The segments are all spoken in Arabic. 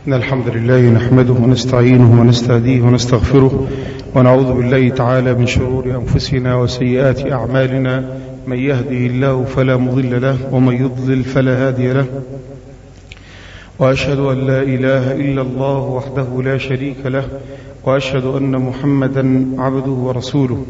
إن الحمد لله نحمده ونستعينه ونستهديه ونستغفره ونعوذ بالله تعالى من شرور أنفسنا وسيئات أعمالنا. من يهده الله فلا مضل له ومن يضلل فلا هادي له، وأشهد أن لا إله إلا الله وحده لا شريك له، وأشهد أن محمدا عبده ورسوله.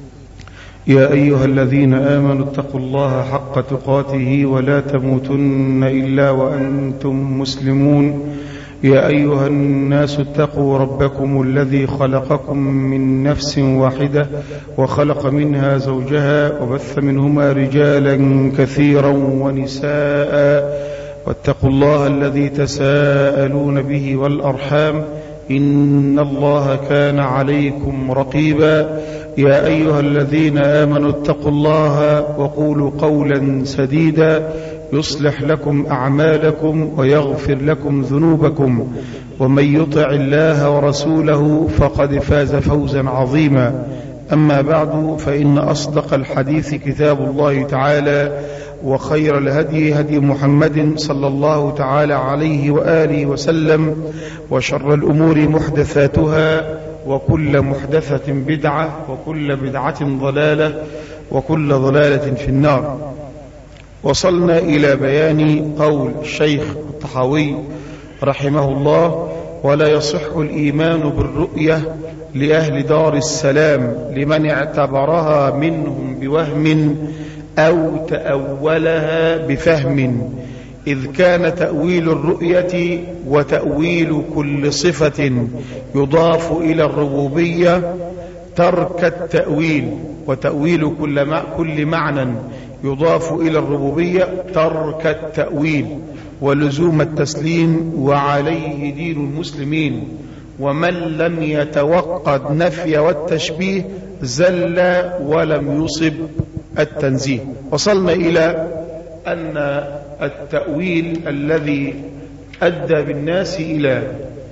يا أيها الذين آمنوا اتقوا الله حق تقاته ولا تموتن إلا وأنتم مسلمون. يا أيها الناس اتقوا ربكم الذي خلقكم من نفس واحدة وخلق منها زوجها وبث منهما رجالا كثيرا ونساء، واتقوا الله الذي تساءلون به والأرحام إن الله كان عليكم رقيبا. يا أيها الذين آمنوا اتقوا الله وقولوا قولا سديدا يصلح لكم أعمالكم ويغفر لكم ذنوبكم، ومن يطع الله ورسوله فقد فاز فوزا عظيما. أما بعد، فإن أصدق الحديث كتاب الله تعالى، وخير الهدي هدي محمد صلى الله تعالى عليه وآله وسلم، وشر الأمور محدثاتها، وكل محدثة بدعة، وكل بدعة ضلالة، وكل ضلالة في النار. وصلنا إلى بيان قول الشيخ الطحاوي رحمه الله: ولا يصح الإيمان بالرؤية لأهل دار السلام لمن اعتبرها منهم بوهم أو تأولها بفهم، إذ كان تأويل الرؤية وتأويل كل صفة يضاف إلى الربوبية ترك التأويل، وتأويل كل معنى يضاف إلى الربوبية ترك التأويل ولزوم التسليم، وعليه دين المسلمين. ومن لم يتوقد نفي والتشبيه زل ولم يصب التنزيه. وصلنا إلى أن التأويل الذي أدى بالناس إلى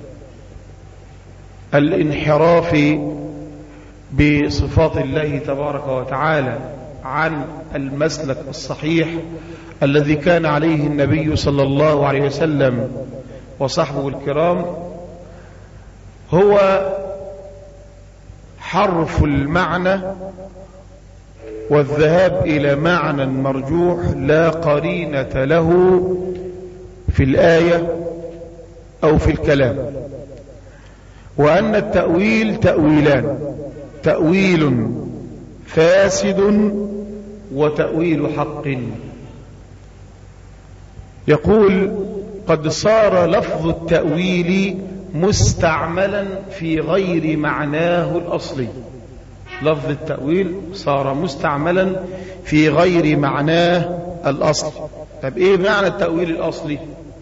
الانحراف بصفات الله تبارك وتعالى عن المسلك الصحيح الذي كان عليه النبي صلى الله عليه وسلم وصحبه الكرام، هو حرف المعنى والذهاب إلى معنى مرجوح لا قرينة له في الآية أو في الكلام. وأن التأويل تأويلان: تأويل فاسد وتأويل حق. يقول: قد صار لفظ التأويل مستعملا في غير معناه الأصلي. لفظ التأويل صار مستعملا في غير معناه الأصلي. طب إيه معنى التأويل الأصلي؟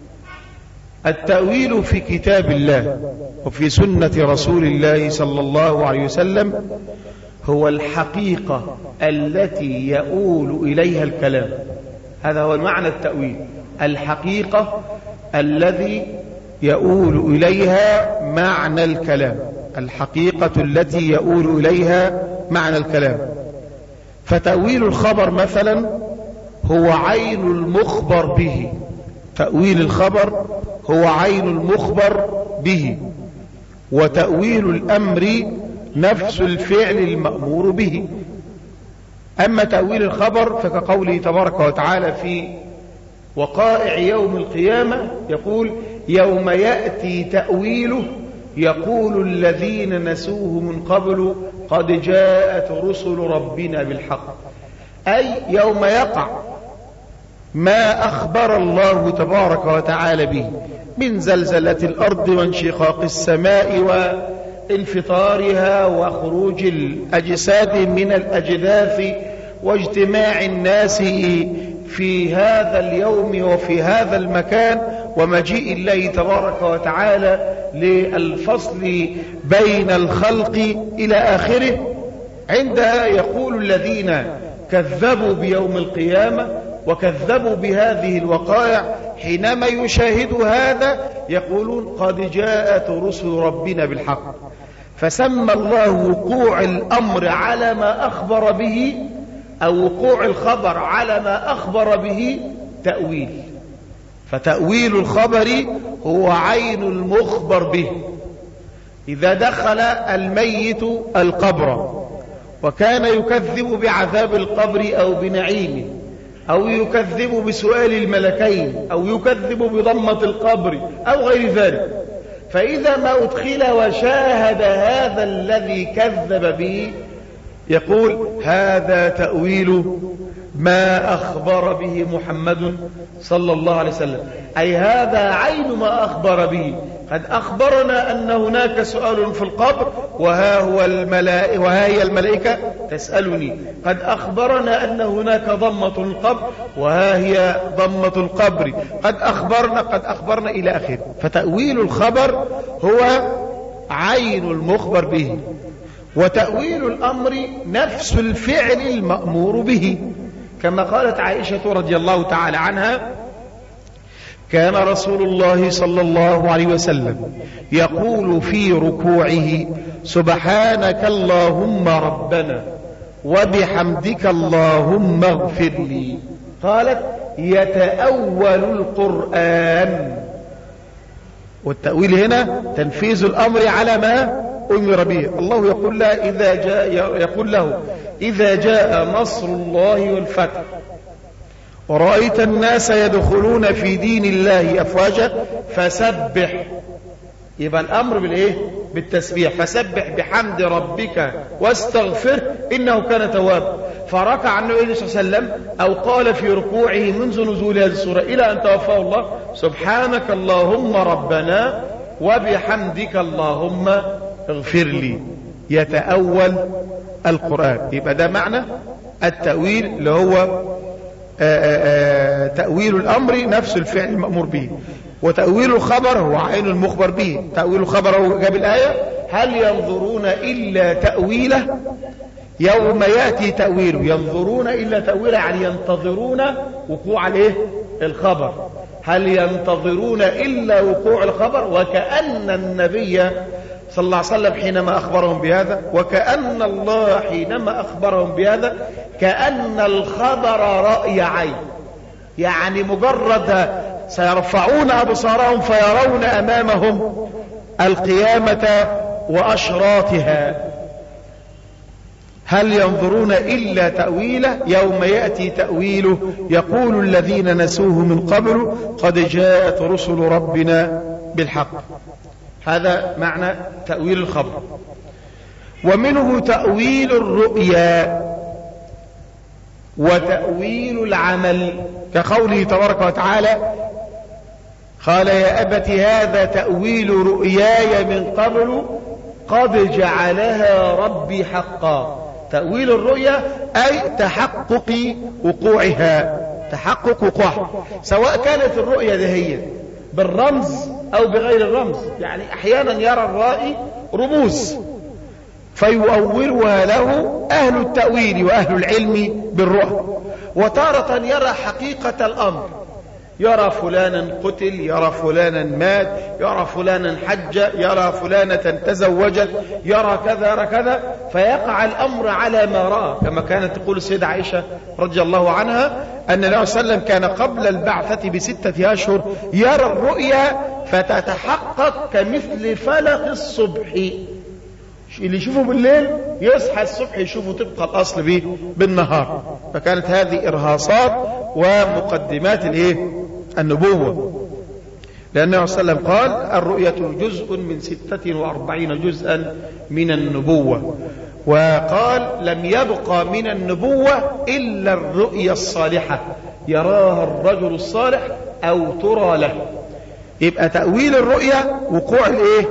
التأويل في كتاب الله وفي سنة رسول الله صلى الله عليه وسلم هو الحقيقة التي يؤول إليها الكلام. هذا هو معنى التأويل، الحقيقة الذي يؤول إليها معنى الكلام، الحقيقة التي يؤول إليها معنى الكلام. فتأويل الخبر مثلا هو عين المخبر به، تأويل الخبر هو عين المخبر به. وتأويل الأمر نفس الفعل المأمور به. أما تأويل الخبر فكقوله تبارك وتعالى في وقائع يوم القيامة، يقول: يوم يأتي تأويله يقول الذين نسوه من قبل قد جاءت رسل ربنا بالحق. أي يوم يقع ما أخبر الله تبارك وتعالى به من زلزلة الأرض وانشقاق السماء وانفطارها وخروج الأجساد من الأجداث واجتماع الناس في هذا اليوم وفي هذا المكان ومجيء الله تبارك وتعالى للفصل بين الخلق إلى آخره. عندها يقول الذين كذبوا بيوم القيامة وكذبوا بهذه الوقائع حينما يشاهدوا هذا يقولون قد جاءت رسل ربنا بالحق. فسمى الله وقوع الأمر على ما أخبر به أو وقوع الخبر على ما أخبر به تأويل. فتأويل الخبر هو عين المخبر به. إذا دخل الميت القبر وكان يكذب بعذاب القبر أو بنعيمه، أو يكذب بسؤال الملكين، أو يكذب بضمة القبر أو غير ذلك، فإذا ما أدخل وشاهد هذا الذي كذب به يقول هذا تأويل ما أخبر به محمد صلى الله عليه وسلم، أي هذا عين ما أخبر به. قد أخبرنا أن هناك سؤال في القبر وها هي الملائكة تسألني. قد أخبرنا أن هناك ضمة القبر وها هي ضمة القبر. قد أخبرنا إلى آخره. فتأويل الخبر هو عين المخبر به، وتأويل الأمر نفس الفعل المأمور به، كما قالت عائشة رضي الله تعالى عنها: كان رسول الله صلى الله عليه وسلم يقول في ركوعه: سبحانك اللهم ربنا وبحمدك اللهم اغفر لي. قالت: يتأول القرآن. والتأويل هنا تنفيذ الأمر على ما أمر به. الله يقول له: إذا جاء نصر الله والفتح ورأيت الناس يدخلون في دين الله أفواجا فسبح. يبقى الأمر بالإيه؟ بالتسبيح. فسبح بحمد ربك واستغفر إنه كان توابا. فركع النبي صلى الله عليه وسلم أو قال في ركوعه منذ نزول هذه السورة إلى أن توفاه الله: سبحانك اللهم ربنا وبحمدك اللهم اغفر لي. يتأول القرآن. يبقى ده معنى التأويل، اللي هو تأويل الأمر نفس الفعل المأمور به، وتأويل الخبر هو عين المخبر به. تأويل الخبر هو جاب الآية: هل ينظرون إلا تأويله يوم يأتي تأويله. ينظرون إلا تأويله يعني ينتظرون وقوع الخبر. هل ينتظرون إلا وقوع الخبر. وكأن النبي صلى الله عليه وسلم حينما أخبرهم بهذا، وكأن الله حينما أخبرهم بهذا، كأن الخبر رأي عين، يعني مجرد سيرفعون أبصارهم فيرون أمامهم القيامة وأشراطها. هل ينظرون إلا تأويله يوم يأتي تأويله يقول الذين نسوه من قبل قد جاءت رسل ربنا بالحق. هذا معنى تأويل الخبر. ومنه تأويل الرؤيا وتأويل العمل، كقوله تبارك وتعالى: قال يا أبت هذا تأويل رؤياي من قبل قد جعلها ربي حقا. تأويل الرؤيا أي تحقق وقوعها، تحقق وقوعها، سواء كانت الرؤيا دهية بالرمز أو بغير الرمز. يعني أحيانا يرى الرائي رموز فيؤولها له أهل التأويل وأهل العلم بالرؤى، وتارة يرى حقيقة الأمر، يرى فلانا قتل، يرى فلانا مات، يرى فلانا حج، يرى فلانة تزوجت، يرى كذا يرى كذا، فيقع الأمر على ما رأى. كما كانت تقول السيدة عائشة رضي الله عنها أن النبي صلى الله عليه وسلم كان قبل البعثة ب6 أشهر يرى الرؤيا فتتحقق كمثل فلق الصبح. اللي يشوفه بالليل يصحى الصبح يشوفه طبق الأصل بالنهار. فكانت هذه إرهاصات ومقدمات النبوة، لأن النبي صلى الله عليه وسلم قال: الرؤية جزء من 46 جزءا من النبوة. وقال: لم يبقى من النبوة إلا الرؤيا الصالحة يراها الرجل الصالح أو ترى له. يبقى تأويل الرؤيا وقوع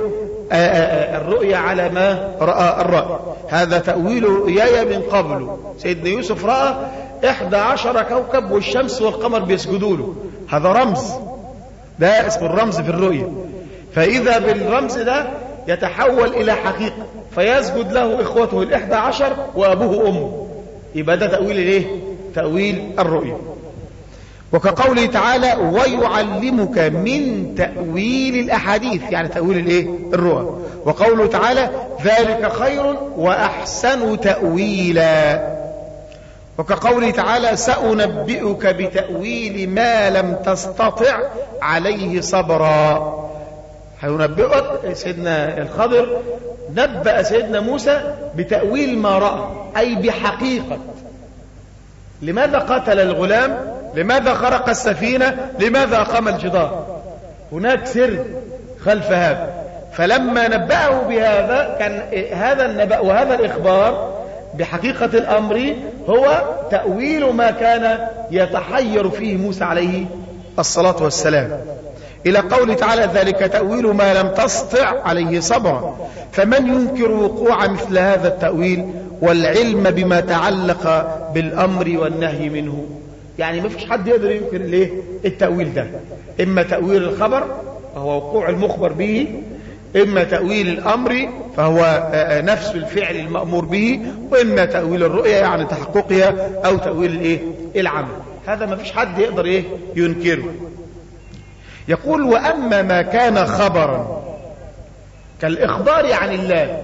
الرؤيا على ما رأى الرأي. هذا تأويل رؤياي من قبل. سيدنا يوسف رأى 11 كوكب والشمس والقمر بيسجدوا له، هذا رمز، ده اسم الرمز في الرؤيا. فإذا بالرمز ده يتحول إلى حقيقة فيسجد له إخوته 11 وأبوه وأمه. يبقى ده تأويل تأويل الرؤيا. وكقوله تعالى: ويعلمك من تأويل الأحاديث، يعني تأويل الرؤى. وقوله تعالى: ذلك خير وأحسن تأويلا. وكقوله تعالى سأنبئك بتأويل ما لم تستطع عليه صبرا. هينبئك سيدنا الخضر نبأ سيدنا موسى بتأويل ما رأى، أي بحقيقة لماذا قتل الغلام، لماذا خرق السفينة، لماذا أقام الجدار، هناك سر خلف هذا. فلما نبأه بهذا كان هذا النبأ وهذا الإخبار بحقيقة الأمر هو تأويل ما كان يتحير فيه موسى عليه الصلاة والسلام، إلى قول تعالى ذلك تأويل ما لم تستطع عليه صبرا. فمن ينكر وقوع مثل هذا التأويل والعلم بما تعلق بالأمر والنهي منه؟ يعني ما فيش حد يقدر ينكر ليه التأويل ده، إما تأويل الخبر وهو وقوع المخبر به، إما تأويل الأمر فهو نفس الفعل المأمور به، وإما تأويل الرؤية يعني تحققها، أو تأويل العمل. هذا ما فيش حد يقدر ينكره. يقول وأما ما كان خبرا كالإخبار عن الله،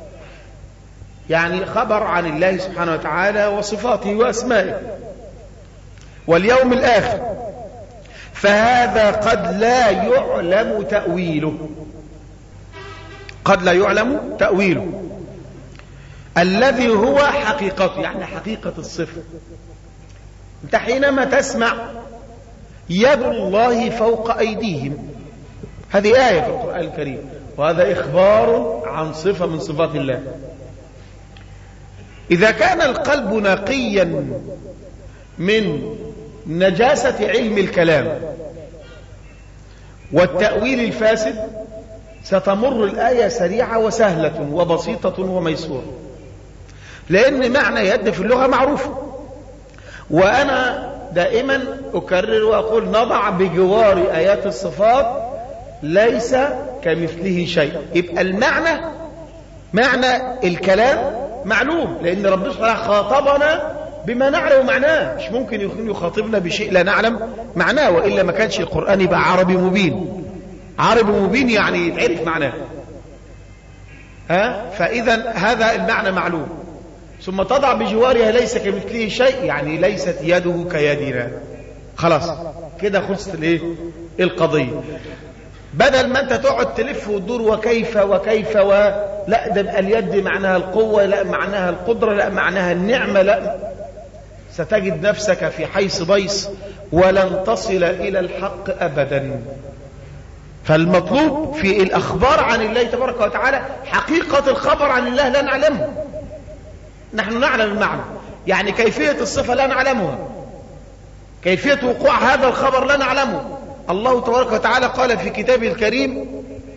يعني خبر عن الله سبحانه وتعالى وصفاته وأسمائه واليوم الآخر، فهذا قد لا يعلم تأويله، قد لا يعلم تأويله الذي هو حقيقته، يعني حقيقة الصفة. انت حينما تسمع يد الله فوق أيديهم، هذه آية في القرآن الكريم، وهذا إخبار عن صفة من صفات الله. إذا كان القلب نقيا من نجاسة علم الكلام والتأويل الفاسد ستمر الآية سريعة وسهلة وبسيطة وميسورة، لأن معنى يد في اللغة معروفة. وأنا دائما أكرر وأقول نضع بجوار آيات الصفات ليس كمثله شيء، يبقى المعنى معنى الكلام معلوم، لأن ربنا سبحانه خاطبنا بما نعلم معناه، مش ممكن يكون يخاطبنا بشيء لا نعلم معناه، وإلا ما كانش القرآن يبقى عربي مبين. عربي مبين يعني يتعرف معناه، فإذا هذا المعنى معلوم. ثم تضع بجوارها ليس كمثله شيء، يعني ليست يده كيدنا، خلاص كده خلصت القضية. بدل ما انت تقعد تلف وتدور وكيف وكيف لا ده اليد معناها القوة، لا معناها القدرة، لا معناها النعمة، لا، ستجد نفسك في حيث بيص ولن تصل إلى الحق أبدا. فالمطلوب في الأخبار عن الله تبارك وتعالى حقيقة الخبر عن الله لا نعلمه، نحن نعلم المعنى، يعني كيفية الصفة لا نعلمها، كيفية وقوع هذا الخبر لا نعلمه. الله تبارك وتعالى قال في كتابه الكريم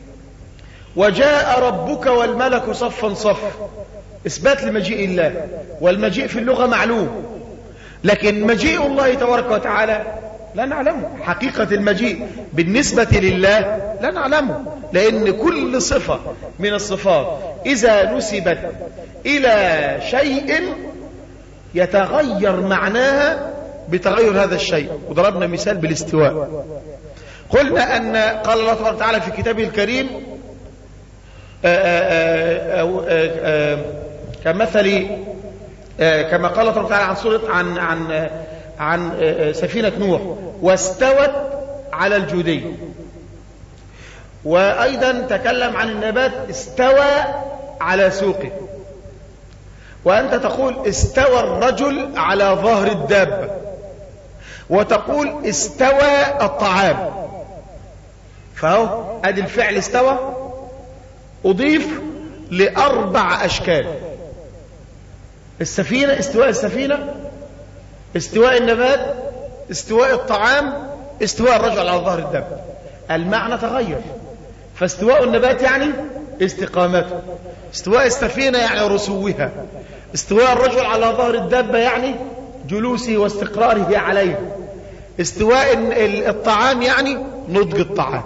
وجاء ربك والملك صفا صف، إثبات لمجيء الله، والمجيء في اللغة معلوم، لكن مجيء الله تبارك وتعالى لا نعلمه. حقيقة المجيء بالنسبة لله لا نعلمه، لأن كل صفة من الصفات إذا نسبت إلى شيء يتغير معناها بتغير هذا الشيء. وضربنا مثال بالاستواء، قلنا أن قال الله تبارك وتعالى في كتابه الكريم كمثل كما قال الله تبارك وتعالى عن سورة عن سفينة نوح واستوت على الجودي، وأيضا تكلم عن النبات استوى على سوقه، وأنت تقول استوى الرجل على ظهر الدابة، وتقول استوى الطعام. فهو ادي الفعل استوى أضيف لأربع أشكال: السفينة، استواء السفينة، استواء النبات، استواء الطعام، استواء الرجل على ظهر الدابة. المعنى تغير، فاستواء النبات يعني استقامته، استواء السفينة يعني رسوها، استواء الرجل على ظهر الدابة يعني جلوسه واستقراره عليه، استواء الطعام يعني نضج الطعام.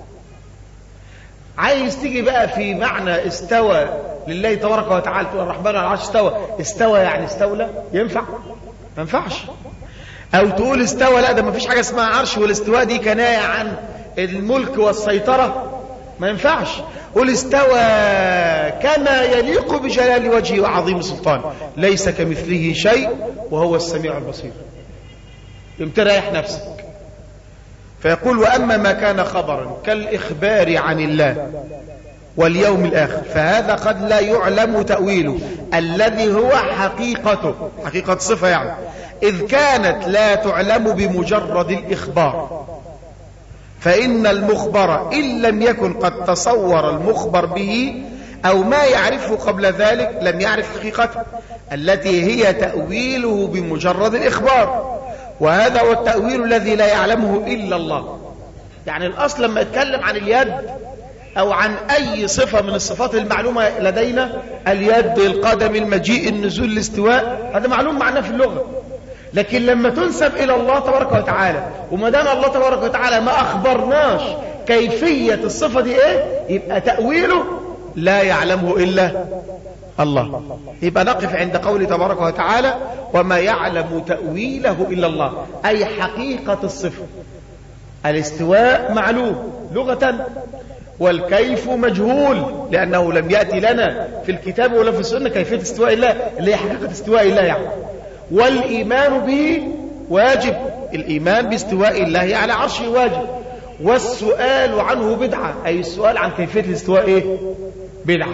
عايز تيجي بقى في معنى استوى لله تبارك وتعالى، تقول الرحمن على العرش استوى، استوى يعني استولى، ينفع؟ ما ينفعش. او تقول استوى، لا ده ما فيش حاجه اسمها عرش، والاستواء دي كنايه عن الملك والسيطره، ما ينفعش. قل استوى كما يليق بجلال وجهه وعظيم سلطانه، ليس كمثله شيء وهو السميع البصير. تريح نفسك. فيقول وأما ما كان خبرا كالإخبار عن الله واليوم الآخر فهذا قد لا يعلم تأويله الذي هو حقيقته، حقيقة صفة يعني، إذ كانت لا تعلم بمجرد الإخبار، فإن المخبر إن لم يكن قد تصور المخبر به أو ما يعرفه قبل ذلك لم يعرف حقيقته التي هي تأويله بمجرد الإخبار، وهذا هو التأويل الذي لا يعلمه إلا الله. يعني الأصل لما يتكلم عن اليد أو عن أي صفة من الصفات المعلومة لدينا، اليد، القدم، المجيء، النزول، الاستواء، هذا معلوم معناه في اللغة. لكن لما تنسب إلى الله تبارك وتعالى، وما دام الله تبارك وتعالى ما أخبرناش كيفية الصفة دي إيه، يبقى تأويله لا يعلمه إلا الله. يبقى نقف عند قوله تبارك وتعالى وما يعلم تأويله إلا الله، أي حقيقة الصفة. الاستواء معلوم لغة، والكيف مجهول لأنه لم يأتي لنا في الكتاب ولا في السنة كيفية استواء الله اللي هي حقيقة استواء الله يعني. والإيمان به واجب، الإيمان باستواء الله على عرشه واجب. والسؤال عنه بدعة، أي السؤال عن كيفية الاستواء إيه؟ بدعة.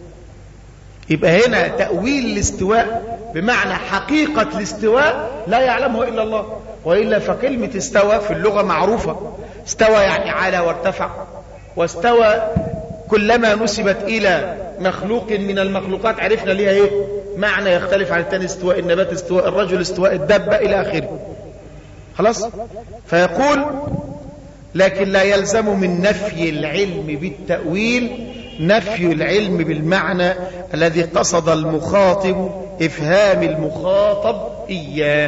يبقى هنا تأويل الاستواء بمعنى حقيقة الاستواء لا يعلمه إلا الله، وإلا فكلمة استوى في اللغة معروفة، استوى يعني على وارتفع، واستوى كلما نسبت إلى مخلوق من المخلوقات عرفنا ليها إيه؟ معنى يختلف عن الثاني، استواء النبات، استواء الرجل، استواء الدابة إلى آخره. خلاص؟ فيقول لكن لا يلزم من نفي العلم بالتأويل نفي العلم بالمعنى الذي قصد المخاطب إفهام المخاطب إياه.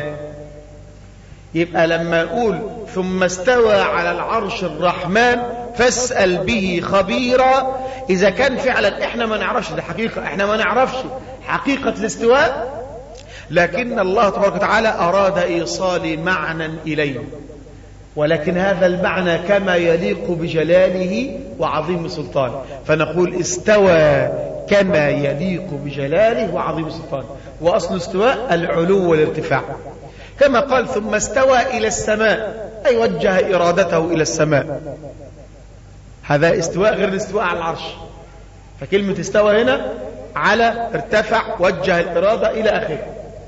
يبقى لما نقول ثم استوى على العرش الرحمن فاسأل به خبيرا، إذا كان فعلا إحنا ما نعرفش الحقيقة، إحنا ما نعرفش حقيقة الاستواء، لكن الله تبارك وتعالى أراد إيصال معنى إليه، ولكن هذا المعنى كما يليق بجلاله وعظيم سلطانه، فنقول استوى كما يليق بجلاله وعظيم سلطانه. وأصل استواء العلو والارتفاع، كما قال ثم استوى إلى السماء أي وجه إرادته إلى السماء، هذا استواء غير الاستواء على العرش. فكلمة استوى هنا على ارتفع وجه الإرادة إلى آخره.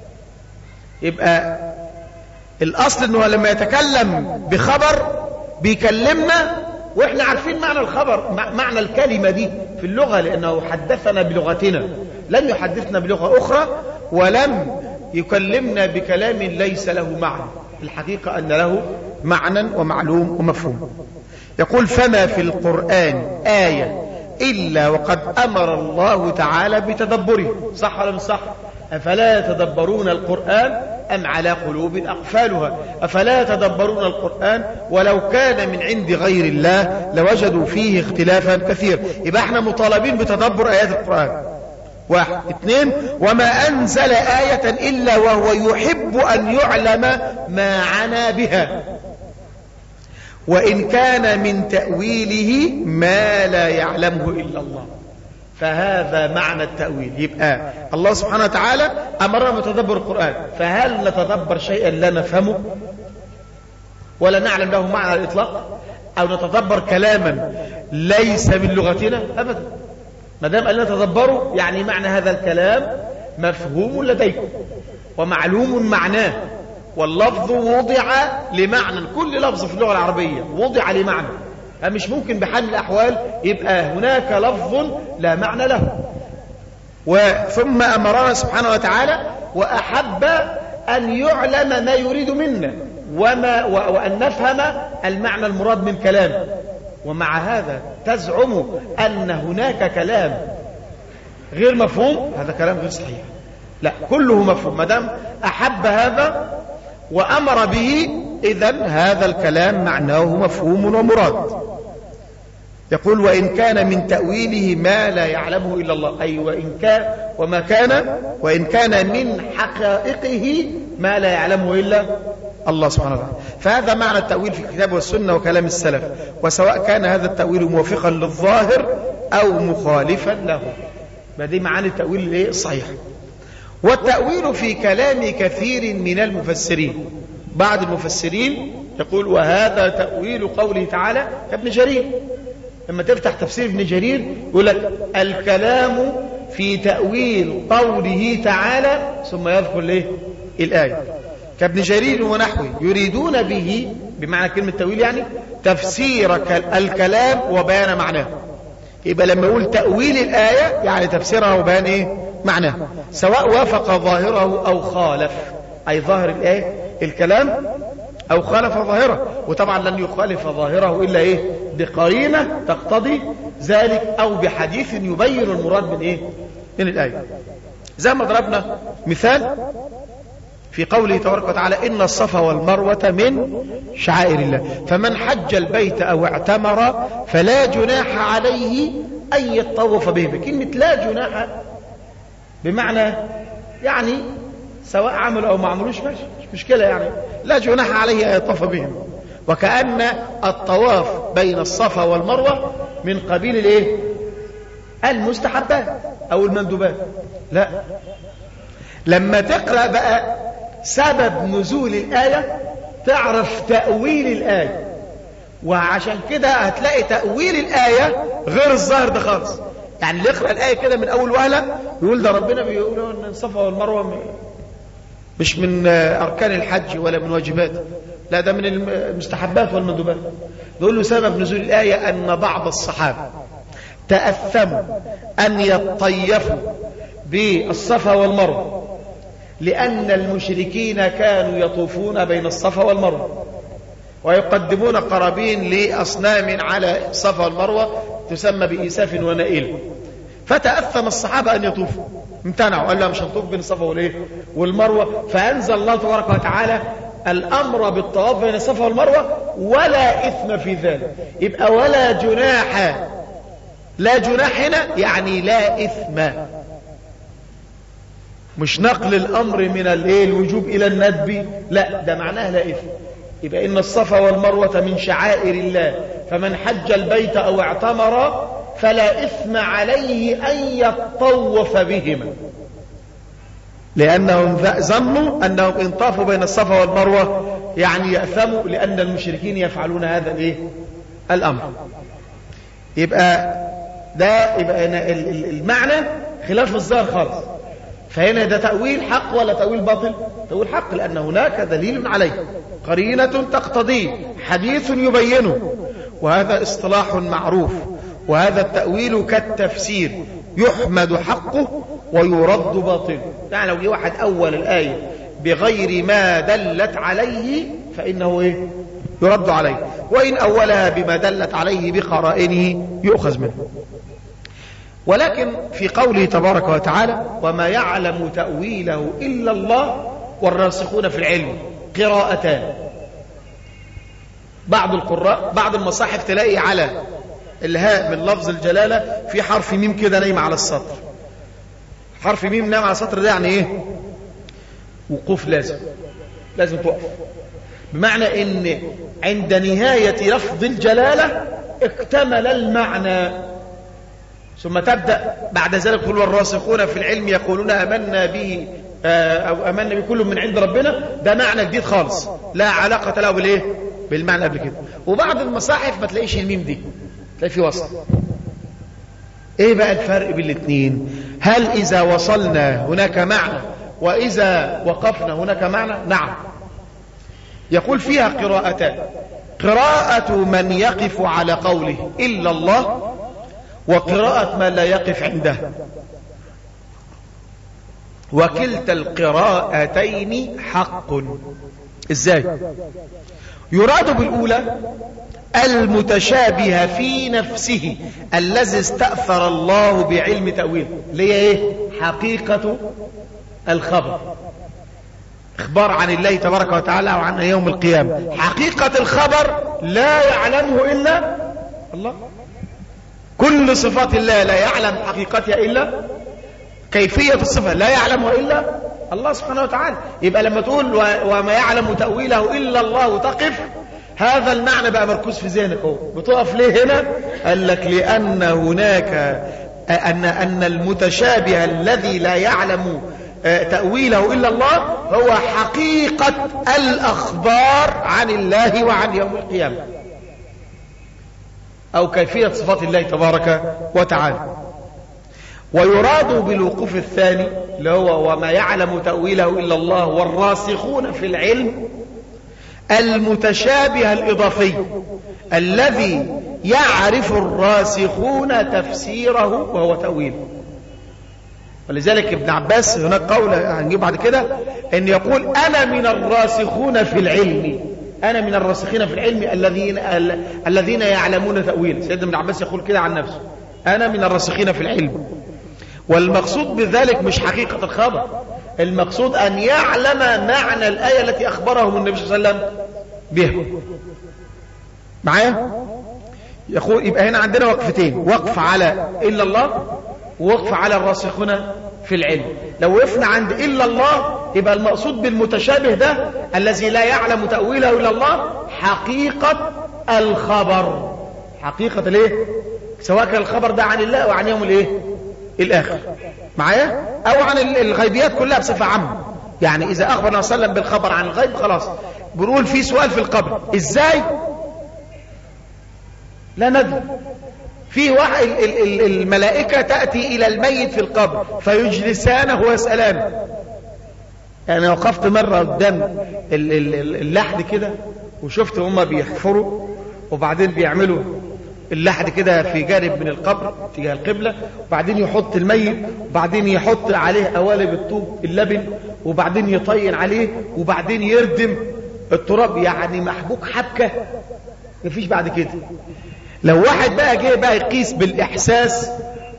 يبقى الأصل أنه لما يتكلم بخبر بيكلمنا وإحنا عارفين معنى الخبر، معنى الكلمة دي في اللغة، لأنه حدثنا بلغتنا، لم يحدثنا بلغة أخرى، ولم يكلمنا بكلام ليس له معنى. الحقيقة أن له معنى ومعلوم ومفهوم. يقول فما في القرآن آية إلا وقد أمر الله تعالى بتدبره. صح ولا مش صح؟ أفلا يتدبرون القرآن أم على قلوب أقفالها؟ أفلا يتدبرون القرآن ولو كان من عند غير الله لوجدوا فيه اختلافا كثير. يبقى احنا مطالبين بتدبر آيات القرآن. 1. 2. وما أنزل آية إلا وهو يحب أن يعلم ما عنا بها، وإن كان من تأويله ما لا يعلمه إلا الله. فهذا معنى التأويل. يبقى الله سبحانه وتعالى أمرنا بتدبر القرآن، فهل نتدبر شيئا لا نفهمه ولا نعلم له معنى على الإطلاق، أو نتدبر كلاما ليس من لغتنا؟ أبدا. ما دام قال نتدبره يعني معنى هذا الكلام مفهوم لديكم ومعلوم معناه، واللفظ وضع لمعنى، كل لفظ في اللغة العربية وضع لمعنى، مش ممكن بحال الأحوال يبقى هناك لفظ لا معنى له. ثم أمرنا سبحانه وتعالى وأحب أن يعلم ما يريد منا وأن نفهم المعنى المراد من كلامه. ومع هذا تزعم أن هناك كلام غير مفهوم، هذا كلام غير صحيح. لا، كله مفهوم. ما دام أحب هذا وأمر به إذن هذا الكلام معناه مفهوم ومراد. يقول وإن كان من تأويله ما لا يعلمه إلا الله، أي وإن كان من حقائقه ما لا يعلمه إلا الله سبحانه وتعالى. فهذا معنى التأويل في الكتاب والسنة وكلام السلف، وسواء كان هذا التأويل موافقا للظاهر أو مخالفا له. دي معاني التأويل الصحيح. والتأويل في كلام كثير من المفسرين، بعض المفسرين يقول وهذا تأويل قوله تعالى كابن جرير. لما تفتح تفسير ابن جرير يقول لك الكلام في تأويل قوله تعالى ثم يذكر الآية كابن جرير ونحوه، يريدون به بمعنى كلمة تأويل يعني تفسير الكلام وبيان معناه. يبقى لما يقول تأويل الآية يعني تفسيرها وبيان معناه، سواء وافق ظاهره أو خالف، أي ظاهر الآية الكلام أو خالف ظاهره. وطبعا لن يخالف ظاهره إلا بقرينة تقتضي ذلك أو بحديث يبين المراد من الآية. زي ما ضربنا مثال في قوله تبارك وتعالى إن الصفا والمروة من شعائر الله فمن حج البيت أو اعتمر فلا جناح عليه أن يطوف بهما. كلمة لا جناح بمعنى يعني سواء عملوا أو ما عملوش مش مشكلة، يعني لا جناح عليه أن يطوف بهم، وكأن الطواف بين الصفا والمروة من قبيل المستحبات أو المندوبات. لا، لما تقرأ بقى سبب نزول الآية تعرف تأويل الآية، وعشان كده هتلاقي تأويل الآية غير الظاهر ده خالص. يعني اللي يقرأ الآية كده من أول وهلة يقول ده ربنا بيقول أن الصفا والمروة مش من أركان الحج ولا من واجبات، لا ده من المستحبات والمندوبات. يقول له سبب نزول الآية أن بعض الصحابة تأثموا أن يطيفوا بالصفا والمروة لأن المشركين كانوا يطوفون بين الصفا والمروة ويقدمون قرابين لأصنام على الصفا والمروة تسمى بإيساف ونائل. فتأثم الصحابة أن يطوفوا، امتنعوا، قال لا مش هنطوف بين الصفا والمروة. فأنزل الله تبارك وتعالى الأمر بالطواف بين الصفا والمروة ولا إثم في ذلك. يبقى ولا جناح، لا جناح هنا يعني لا إثم، مش نقل الأمر من الوجوب إلى الندب، لا ده معناه لا إثم. يبقى إن الصفا والمروة من شعائر الله فمن حج البيت أو اعتمر فلا إثم عليه أن يطوف بهما، لأنهم ظنوا أنهم إن طافوا بين الصفا والمروة يعني يأثموا لأن المشركين يفعلون هذا الأمر. يبقى المعنى خلاف الظاهر خالص. فهنا ده تأويل حق ولا تأويل باطل؟ تأويل حق، لأن هناك دليل عليه، قرينة تقتضيه، حديث يبينه، وهذا اصطلاح معروف. وهذا التأويل كالتفسير، يحمد حقه ويرد باطله. يعني لو جه واحد أول الآية بغير ما دلت عليه فإنه يرد عليه، وإن أولها بما دلت عليه بقرائنه يؤخذ منه. ولكن في قوله تبارك وتعالى وما يعلم تأويله إلا الله والراسخون في العلم، قراءتان. بعض القراء بعض المصاحف تلاقي على الهاء من لفظ الجلالة في حرف ميم كده نايم على السطر. حرف ميم نايم على السطر ده يعني وقوف، لازم توقف، بمعنى ان عند نهاية لفظ الجلالة اكتمل المعنى. ثم تبدأ بعد ذلك قل والراسخون في العلم يقولون آمنا به أو آمنا بكل من عند ربنا. ده معنى جديد خالص لا علاقة له بالمعنى قبل كده. وبعض المصاحف ما تلاقيش الميم دي، تلاقي في وصل. ايه بقى الفرق بين الاثنين؟ هل إذا وصلنا هناك معنى وإذا وقفنا هناك معنى؟ نعم. يقول فيها قراءتان: قراءة من يقف على قوله إلا الله، وقراءة من لا يقف عنده. وكلتا القراءتين حق. ازاي؟ يراد بالأولى المتشابه في نفسه الذي استأثر الله بعلم تأويله، اللي هي حقيقة الخبر، اخبار عن الله تبارك وتعالى وعن يوم القيامة. حقيقة الخبر لا يعلمه إلا الله، كل صفات الله لا يعلم حقيقتها إلا كيفية الصفة لا يعلمها إلا الله سبحانه وتعالى. يبقى لما تقول وما يعلم تأويله إلا الله تقف، هذا المعنى بقى مركوز في ذهنك. بتقف ليه هنا؟ قال لك لأن هناك أن المتشابه الذي لا يعلم تأويله إلا الله هو حقيقة الأخبار عن الله وعن يوم القيامة، أو كيفية صفات الله تبارك وتعالى. ويراد بالوقوف الثاني اللي هو وما يعلم تأويله إلا الله والراسخون في العلم المتشابه الإضافي الذي يعرف الراسخون تفسيره وهو تأويله. ولذلك ابن عباس هناك قول هنجيب بعد كده ان يقول انا من الراسخون في العلم، انا من الراسخين في العلم الذين يعلمون تأويله. سيدنا ابن عباس يقول كده عن نفسه، انا من الراسخين في العلم. والمقصود بذلك مش حقيقة الخبر، المقصود ان يعلم معنى الآية التي اخبرهم النبي صلى الله عليه وسلم بها. معايا؟ يقول يبقى هنا عندنا وقفتين، وقف على إلا الله ووقف على الراسخون في العلم. لو وقفنا عند إلا الله يبقى المقصود بالمتشابه ده الذي لا يعلم تأويله إلا الله حقيقة الخبر، حقيقة الايه؟ سواء كان الخبر ده عن الله أو عن يوم الايه؟ الآخر. معايا؟ أو عن الغيبيات كلها بصفة عامة. يعني إذا أخبرنا صلى الله عليه وسلم بالخبر عن الغيب خلاص بنقول في سؤال في القبر إزاي؟ لا ندري. في واحد الملائكة تأتي إلى الميت في القبر فيجلسانه ويسألانه. يعني وقفت مرة قدام اللحد كده وشفت هما بيحفروا وبعدين بيعملوا اللحد كده في جانب من القبر تجاه القبلة، وبعدين يحط الميت وبعدين يحط عليه قوالب الطوب اللبن وبعدين يطين عليه وبعدين يردم التراب. يعني محبوك حبكة مفيش بعد كده. لو واحد بقى جه بقى يقيس بالإحساس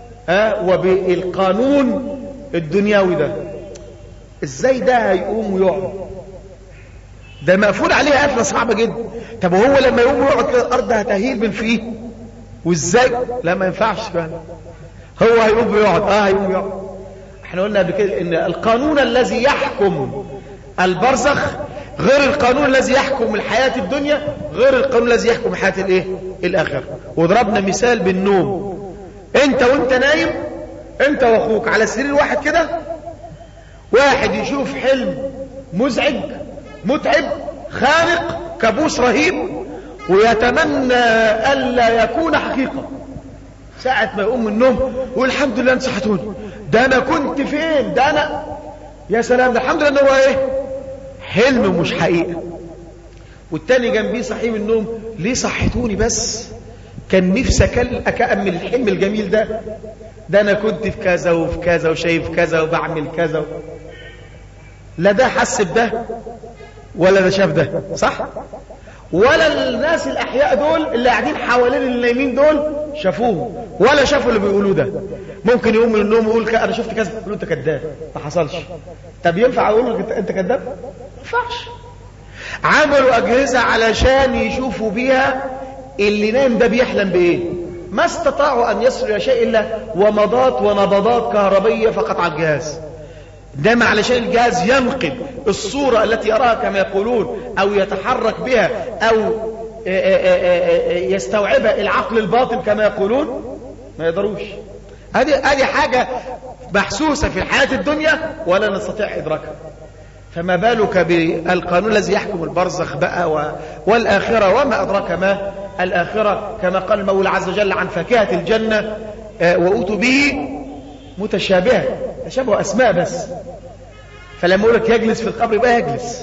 وبالقانون الدنيوي ده، ازاي ده هيقوم ويقعد؟ ده مقفول عليه قفله صعبه جدا. طب وهو لما يقوم ويقعد كده الارض هتهيل من فيه، وازاي؟ لا ما ينفعش كمان. هو هيقوم ويقعد هيقوم ويقعد. احنا قلنا قبل كده ان القانون الذي يحكم البرزخ غير القانون الذي يحكم الحياة الدنيا، غير القانون الذي يحكم الحياة الايه؟ الآخرة. وضربنا مثال بالنوم. انت وانت نايم، انت واخوك على سرير واحد كده، واحد يشوف حلم مزعج متعب خانق كابوس رهيب ويتمنى ألا يكون حقيقة. ساعة ما يقوم من النوم يقول الحمد لله انت صحتوني، ده انا كنت فين، ده انا يا سلام، ده الحمد لله ان هو ايه؟ حلم مش حقيقة. والتاني جنبيه صحيح من النوم، ليه صحتوني بس؟ كان نفسي أكمل الحلم الجميل ده، ده أنا كنت في كذا وفي كذا وشايف كذا وبعمل كذا. لا ده حس بده ولا ده شاف ده، صح؟ ولا الناس الأحياء دول اللي قاعدين حوالين النايمين دول شافوهم ولا شافوا اللي بيقولوه ده. ممكن يقوم من النوم ويقول أنا شفت كذا، يقولوا أنت كذاب، ما حصلش. طب ينفع أقول لك أنت كذاب؟ ما ينفعش. عملوا أجهزة علشان يشوفوا بيها اللي نايم ده بيحلم بإيه. ما استطاعوا أن يصلوا إلى شيء إلا ومضات ونبضات كهربية فقط على الجهاز. ده علشان الجهاز ينقل الصورة التي يراها كما يقولون، أو يتحرك بها، أو يستوعبها العقل الباطن كما يقولون. ما يقدروش. هذه حاجة محسوسة في الحياة الدنيا ولا نستطيع إدراكها، فما بالك بالقانون الذي يحكم البرزخ بقى والآخرة. وما أدراك ما الآخرة، كما قال المولى عز وجل عن فاكهة الجنة وأوتوا به متشابهة، تشابه أسماء بس. فلما يقول لك يجلس في القبر يبقى يجلس،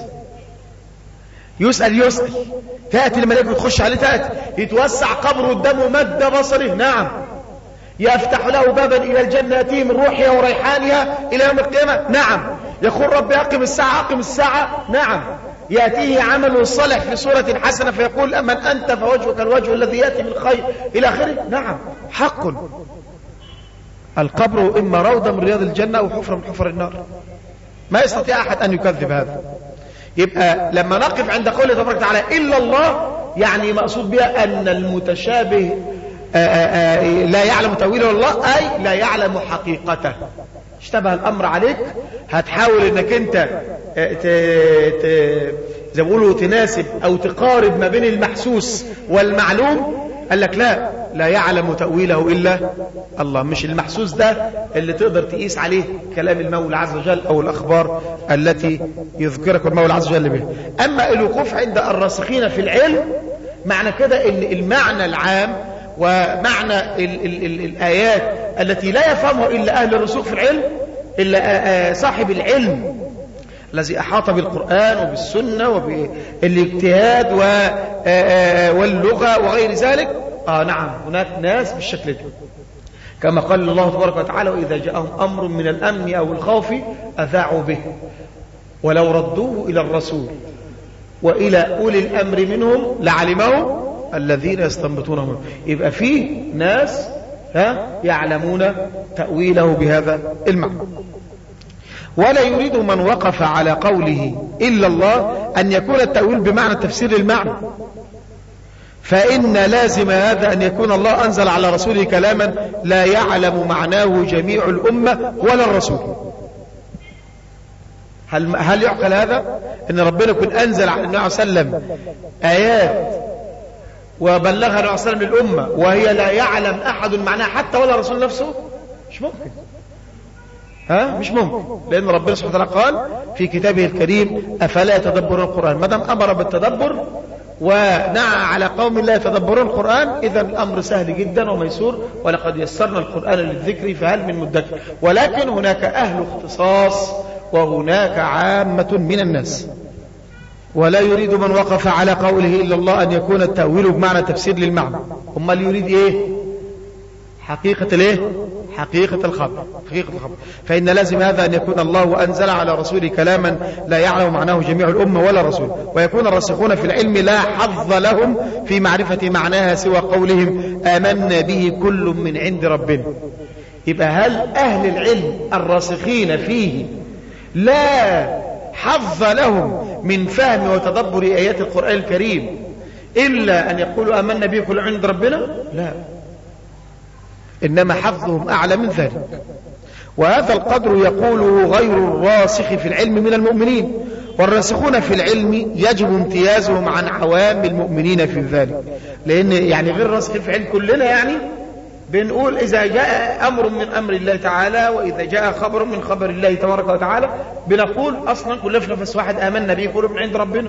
يسأل، تأتي الملائكة تخش عليه، تأتي يتوسع قبره قدامه مد بصره، نعم، يفتح له بابا إلى الجنة يأتيه من روحها وريحانها إلى يوم القيامة، نعم، يقول رب أقم الساعة، أقم الساعة، نعم، يأتيه عمل الصالح في صورة حسنة فيقول أمن أنت فوجهك الوجه الذي يأتي بالخير إلى آخره، نعم، حق. القبر إما روضة من رياض الجنة أو حفرة من حفر النار، ما يستطيع أحد أن يكذب هذا. يبقى لما نقف عند قوله تبارك وتعالى إلا الله، يعني مقصود بها أن المتشابه لا يعلم تأويله الله، أي لا يعلم حقيقته. اشتبه الأمر عليك هتحاول انك انت زي ما بيقولوا تناسب او تقارب ما بين المحسوس والمعلوم. قال لك لا يعلم تأويله إلا الله. مش المحسوس ده اللي تقدر تقيس عليه كلام المولى عز وجل أو الأخبار التي يذكرك المولى عز وجل بها. أما الوقوف عند الراسخين في العلم معنى كده ان المعنى العام ومعنى الآيات التي لا يفهمها إلا أهل الرسوخ في العلم، إلا صاحب العلم الذي أحاط بالقرآن وبالسنة وبالاجتهاد واللغة وغير ذلك. نعم هناك ناس بالشكل ده، كما قال الله تبارك وتعالى: وإذا جاءهم أمر من الأمن أو الخوف أذاعوا به ولو ردوه إلى الرسول وإلى أولي الأمر منهم لعلمه الذين يستنبطونه منه. يبقى فيه ناس يعلمون تأويله بهذا المعنى. ولا يريد من وقف على قوله إلا الله أن يكون التأويل بمعنى تفسير المعنى، فإن لازم هذا أن يكون الله أنزل على رسوله كلاما لا يعلم معناه جميع الأمة ولا الرسول. هل يعقل هذا؟ أن ربنا يكون أنزل على النبي صلى الله عليه وسلم آيات وبلغها النبي صلى الله عليه وسلم للأمة وهي لا يعلم أحد معناها حتى ولا الرسول نفسه؟ مش ممكن. مش ممكن، لأن ربنا سبحانه وتعالى قال في كتابه الكريم: أفلا يتدبرون القرآن. ما دام أمر بالتدبر ونعى على قوم لا يتدبرون القرآن، إذا الأمر سهل جدا وميسور، ولقد يسرنا القرآن للذكر فهل من مدكر. ولكن هناك أهل اختصاص وهناك عامة من الناس. ولا يريد من وقف على قوله إلا الله أن يكون التأويل بمعنى تفسير للمعنى. هم اللي يريد إيه؟ حقيقة الخبر. فإن لازم هذا أن يكون الله أنزل على رسوله كلاما لا يعلم معناه جميع الأمة ولا رسول، ويكون الراسخون في العلم لا حظ لهم في معرفة معناها سوى قولهم آمنا به كل من عند ربنا. يبقى هل أهل العلم الراسخين فيه لا حظ لهم من فهم وتدبر آيات القرآن الكريم إلا أن يقولوا آمنا به كل عند ربنا؟ لا، إنما حظهم أعلى من ذلك. وهذا القدر يقوله غير الراسخ في العلم من المؤمنين، والراسخون في العلم يجب امتيازهم عن عوام المؤمنين في ذلك. لأن يعني غير الراسخ في العلم كلنا بنقول إذا جاء أمر من أمر الله تعالى وإذا جاء خبر من خبر الله تبارك وتعالى بنقول أصلا كلنا في نفس واحد آمنا به كل من عند ربنا.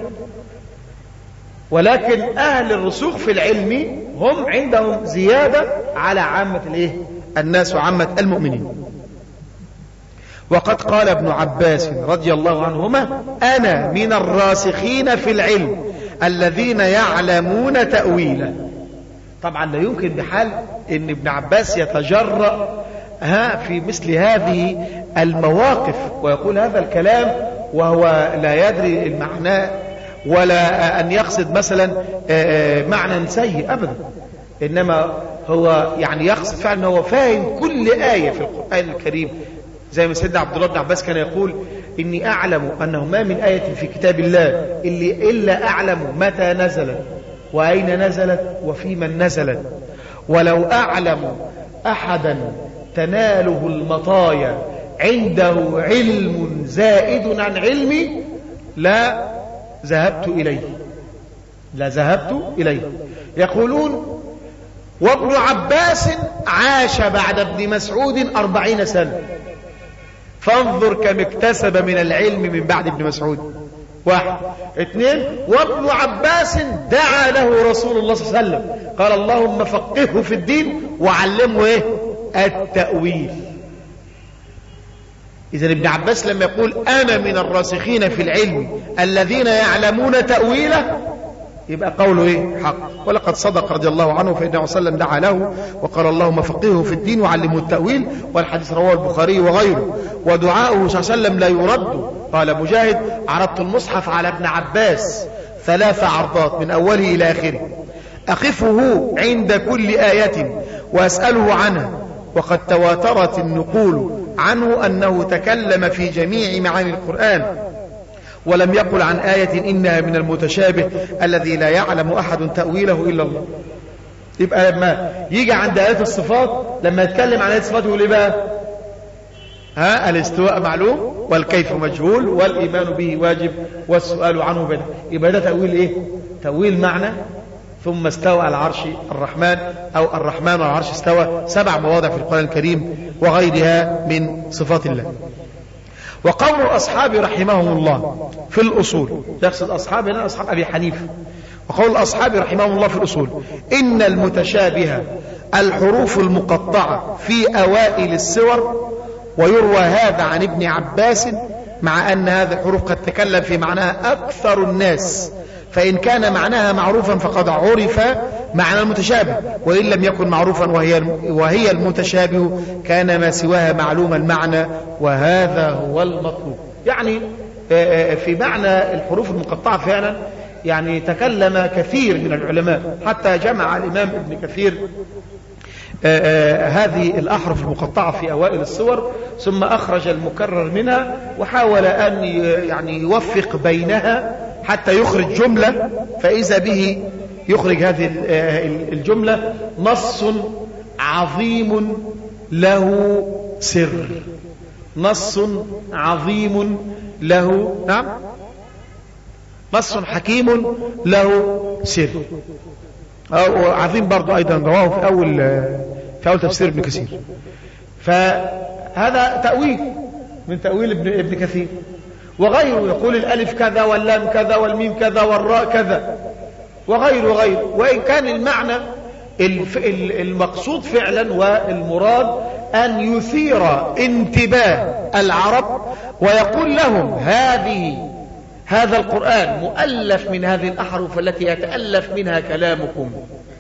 ولكن أهل الرسوخ في العلم هم عندهم زيادة على عامة الناس وعامة المؤمنين. وقد قال ابن عباس رضي الله عنهما: أنا من الراسخين في العلم الذين يعلمون تأويله. طبعا لا يمكن بحال ان ابن عباس يتجرأ في مثل هذه المواقف ويقول هذا الكلام وهو لا يدري المعنى ولا أن يقصد مثلا معنى سيء أبدا، إنما هو يقصد فعلا هو فاهم كل آية في القرآن الكريم. زي ما سيدنا عبد الله بن عباس كان يقول: إني أعلم أنه ما من آية في كتاب الله إلا أعلم متى نزلت وأين نزلت وفي من نزلت، ولو أعلم أحدا تناله المطايا عنده علم زائد عن علمي لا ذهبت إليه. يقولون: وابن عباس عاش بعد ابن مسعود 40 سنة، فانظر كم اكتسب من العلم من بعد ابن مسعود. 1. 2. وابن عباس دعا له رسول الله صلى الله عليه وسلم قال: اللهم فقهه في الدين وعلمه التأويل. إذن ابن عباس لما يقول أنا من الراسخين في العلم الذين يعلمون تأويله يبقى قوله حق. ولقد صدق رضي الله عنه، فإنه صلى الله عليه وسلم دعا له وقال: اللهم فقهه في الدين وعلمه التأويل. والحديث رواه البخاري وغيره. ودعاؤه صلى الله عليه وسلم لا يرد. قال مجاهد: عرضت المصحف على ابن عباس 3 عرضات من أوله إلى آخره، أقفه عند كل آية وأسأله عنها، وقد تواترت النقول عنه أنه تكلم في جميع معاني القرآن ولم يقل عن آية إنها من المتشابه الذي لا يعلم أحد تأويله إلا الله. يبقى لما يجي عند آيات الصفات، لما يتكلم عن آيات الصفات يقول إيه بقى؟ الاستواء معلوم والكيف مجهول والإيمان به واجب والسؤال عنه بدعة. يبقى ده تأويل إيه؟ تأويل معنى ثم استوى على العرش الرحمن، أو الرحمن على العرش استوى، 7 مواضع في القرآن الكريم وغيرها من صفات الله. وقول أصحاب رحمهم الله في الأصول، يقصد أصحاب هنا أصحاب أبي حنيفة، وقول أصحاب رحمهم الله في الأصول إن المتشابه الحروف المقطعة في أوائل السور، ويروى هذا عن ابن عباس، مع أن هذه الحروف قد تكلم في معناها أكثر الناس، فإن كان معناها معروفا فقد عرف معنى المتشابه، وإن لم يكن معروفا وهي المتشابه كان ما سواها معلوم المعنى، وهذا هو المطلوب. يعني في معنى الحروف المقطعة فعلا يعني تكلم كثير من العلماء، حتى جمع الإمام ابن كثير هذه الأحرف المقطعة في أوائل السور، ثم أخرج المكرر منها وحاول أن يعني يوفق بينها حتى يخرج جملة، فإذا به يخرج هذه الجملة: نص عظيم له سر. نص عظيم له، نعم، نص حكيم له سر. أو عظيم برضو أيضا رواه في أول تفسير ابن كثير. فهذا تأويل من تأويل ابن كثير. وغيره يقول الألف كذا واللام كذا والميم كذا والراء كذا وغيره. وإن كان المعنى المقصود فعلا والمراد أن يثير انتباه العرب ويقول لهم هذا القرآن مؤلف من هذه الأحرف التي يتألف منها كلامكم،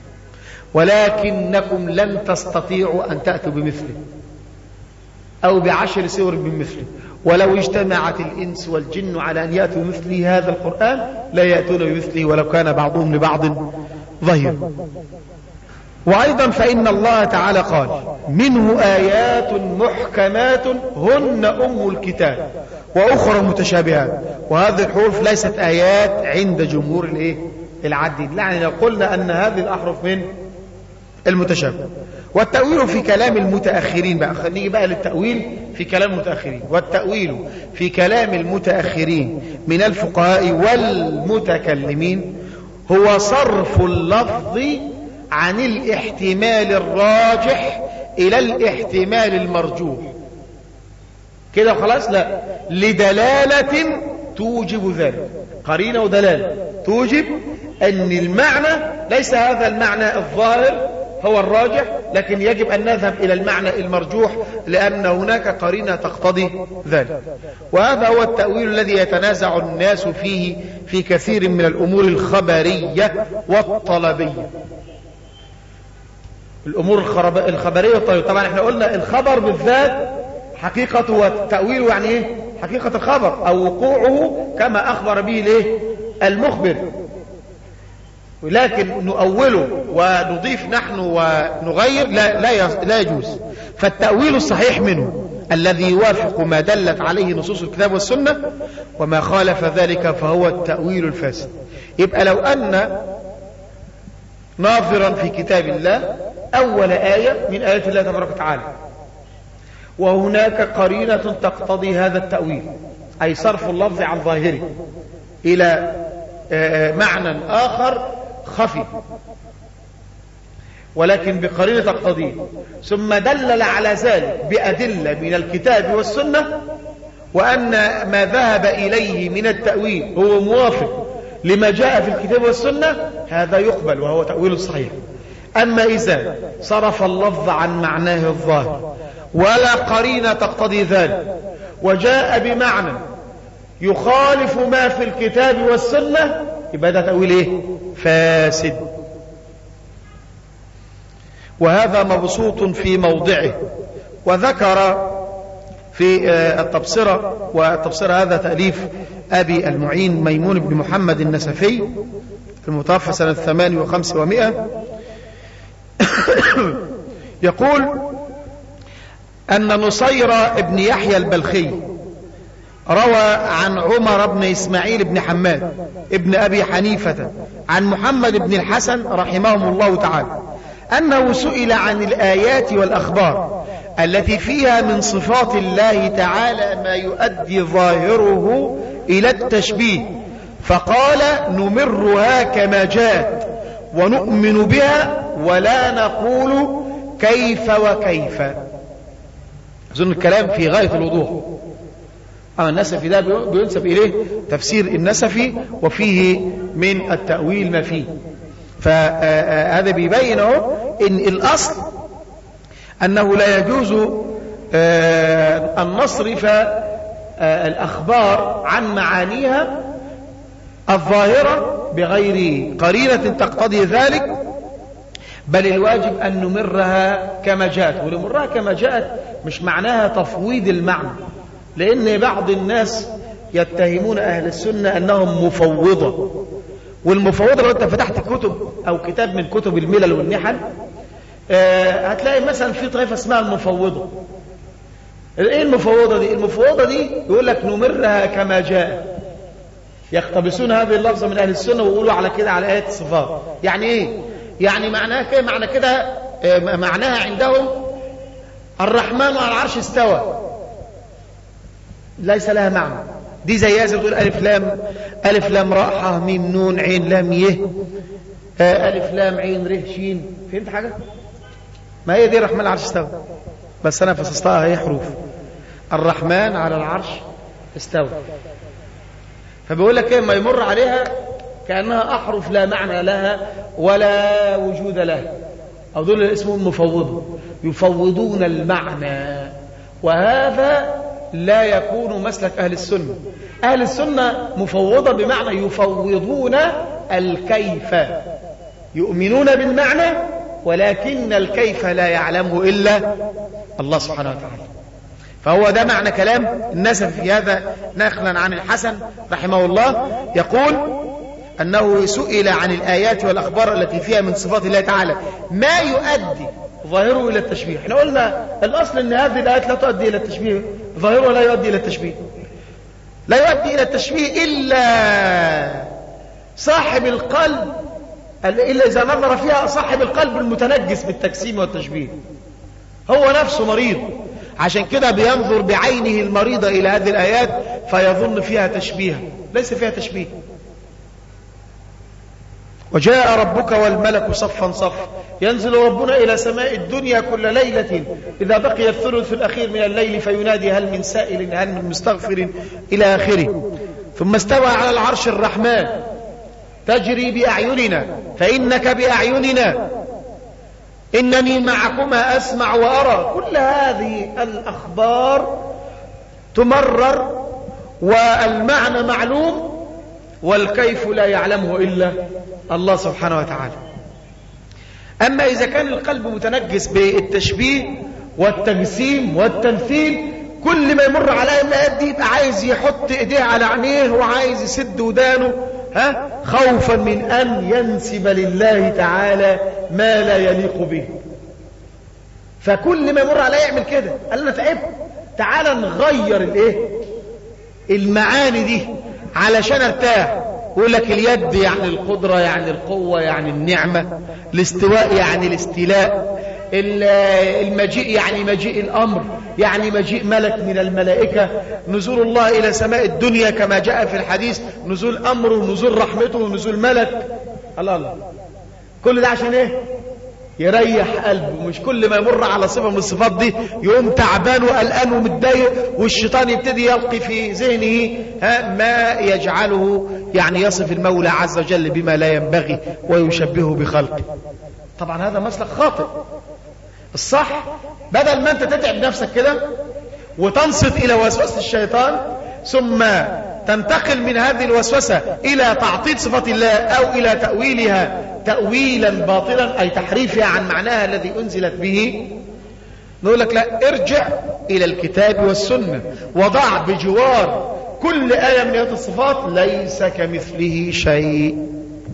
ولكنكم لن تستطيعوا أن تأتوا بمثله أو ب10 سور بمثله، ولو اجتمعت الإنس والجن على أن يأتوا بمثله هذا القرآن لا يأتون بمثله ولو كان بعضهم لبعض ظهير. وأيضا فإن الله تعالى قال: منه آيات محكمات هن أم الكتاب وأخرى متشابهات. وهذه الحروف ليست آيات عند جمهور العديد، يعني لو قلنا أن هذه الأحرف من المتشابه. والتأويل في كلام المتأخرين بقى، نيجي بقى للتأويل في كلام المتأخرين. والتأويل في كلام المتأخرين من الفقهاء والمتكلمين هو صرف اللفظ عن الاحتمال الراجح إلى الاحتمال المرجوح كده خلاص، لا، لدلالة توجب ذلك، قرينة ودلالة توجب أن المعنى ليس هذا المعنى الظاهر هو الراجح، لكن يجب أن نذهب إلى المعنى المرجوح لأن هناك قرينة تقتضي ذلك. وهذا هو التأويل الذي يتنازع الناس فيه في كثير من الأمور الخبرية والطلبية. الأمور الخبرية والطلبية، طبعا احنا قلنا الخبر بالذات حقيقته والتأويل يعني ايه؟ حقيقة الخبر أو وقوعه كما أخبر به المخبر، ولكن نؤوله ونضيف نحن ونغير لا يجوز. فالتأويل الصحيح منه الذي يوافق ما دلت عليه نصوص الكتاب والسنة، وما خالف ذلك فهو التأويل الفاسد. يبقى لو أن ناظرا في كتاب الله أول آية من آيات الله تبارك وتعالى وهناك قرينة تقتضي هذا التأويل، أي صرف اللفظ عن ظاهره إلى معنى آخر خفي ولكن بقرينة تقتضيه، ثم دلل على ذلك بأدلة من الكتاب والسنة، وأن ما ذهب إليه من التأويل هو موافق لما جاء في الكتاب والسنة، هذا يقبل وهو تأويل الصحيح. أما إذا صرف اللفظ عن معناه الظاهر ولا قرينة تقتضي ذلك وجاء بمعنى يخالف ما في الكتاب والسنة، يبقى ده تأويل فاسد. وهذا مبسوط في موضعه. وذكر في التبصرة، والتبصرة هذا تأليف أبي المعين ميمون بن محمد النسفي المتوفى سنة 5800، يقول أن نصير بن يحيى البلخي روى عن عمر بن إسماعيل بن حماد ابن أبي حنيفة عن محمد بن الحسن رحمهم الله تعالى أنه سئل عن الآيات والأخبار التي فيها من صفات الله تعالى ما يؤدي ظاهره إلى التشبيه، فقال نمرها كما جاءت ونؤمن بها ولا نقول كيف وكيف. أظن الكلام في غاية الوضوح. النسفي ده بينسب إليه تفسير النسفي وفيه من التأويل ما فيه. فهذا بيبين إن الأصل أنه لا يجوز أن نصرف الأخبار عن معانيها الظاهرة بغير قرينة تقتضي ذلك، بل الواجب أن نمرها كما جاءت. ونمرها كما جاءت مش معناها تفويض المعنى، لأن بعض الناس يتهمون أهل السنة أنهم مفوضة. والمفوضة لو أنت فتحت كتب أو كتاب من كتب الملل والنحل هتلاقي مثلا في طائفة اسمها المفوضة. ايه المفوضة دي؟ المفوضة دي يقول لك نمرها كما جاء، يقتبسون هذه اللفظة من أهل السنة ويقولوا على كده على آيات الصفات. يعني ايه؟ يعني معناها كده، معناها عندهم الرحمن على العرش استوى، ليس لها معنى. دي زي تقول ألف لام راء ح ميم نون عين لام يه ألف لام عين ره شين. فهمت حاجة؟ ما هي دي الرحمن على العرش استوى، بس أنا فصصتها هي حروف الرحمن على العرش استوى. فبيقول لك ما يمر عليها كأنها أحرف لا معنى لها ولا وجود لها، أو دول اسمهم مفوضون، يفوضون المعنى، وهذا لا يكون مسلك أهل السنة. أهل السنة مفوضة بمعنى يفوضون الكيف، يؤمنون بالمعنى ولكن الكيف لا يعلمه إلا الله سبحانه وتعالى. فهو ده معنى كلام النسفي في هذا، نقلا عن الحسن رحمه الله يقول أنه سئل عن الآيات والأخبار التي فيها من صفات الله تعالى ما يؤدي ظاهره إلى التشبيه. احنا قلنا الأصل أن هذه الآيات لا تؤدي إلى التشبيه، ظاهره لا يؤدي إلى التشبيه، لا يؤدي إلى التشبيه إلا صاحب القلب، إلا إذا نظر فيها صاحب القلب المتنجس بالتجسيم والتشبيه، هو نفسه مريض، عشان كده بينظر بعينه المريضة إلى هذه الآيات فيظن فيها تشبيها، ليس فيها تشبيه. وجاء ربك والملك صفا صفا، ينزل ربنا إلى سماء الدنيا كل ليلة إذا بقي الثلث الأخير من الليل فينادي هل من سائل هل من مستغفر إلى آخره. ثم استوى على العرش الرحمن تجري بأعيننا فإنك بأعيننا إنني معكما أسمع وأرى. كل هذه الأخبار تمرر والمعنى معلوم والكيف لا يعلمه إلا الله سبحانه وتعالى. أما إذا كان القلب متنجس بالتشبيه والتجسيم والتمثيل، كل ما يمر على الآيات دي يبقى عايز يحط إيديه على عينيه وعايز يسد ودانه خوفا من أن ينسب لله تعالى ما لا يليق به. فكل ما يمر عليه يعمل كده. قال لنا تعب، تعال نغير المعاني دي علشان ارتاح. يقول لك اليد يعني القدرة، يعني القوة، يعني النعمة. الاستواء يعني الاستيلاء. المجيء يعني مجيء الأمر، يعني مجيء ملك من الملائكة. نزول الله إلى سماء الدنيا كما جاء في الحديث، نزول أمره ونزول رحمته ونزول ملك. الله، كل ده عشان ايه؟ يريح قلبه. مش كل ما يمر على صفة من الصفات دي يقوم تعبان وقلقان ومتضايق، والشيطان يبتدي يلقي في ذهنه ما يجعله يعني يصف المولى عز وجل بما لا ينبغي ويشبهه بخلقه. طبعا هذا مسلك خاطئ. الصح بدل ما انت تتعب نفسك كده وتنصت إلى وسوسة الشيطان ثم تنتقل من هذه الوسوسة إلى تعطيل صفات الله أو إلى تأويلها تأويلا باطلا، أي تحريفها عن معناها الذي أنزلت به، نقول لك لا، ارجع إلى الكتاب والسنة وضع بجوار كل آية من هذه الصفات ليس كمثله شيء.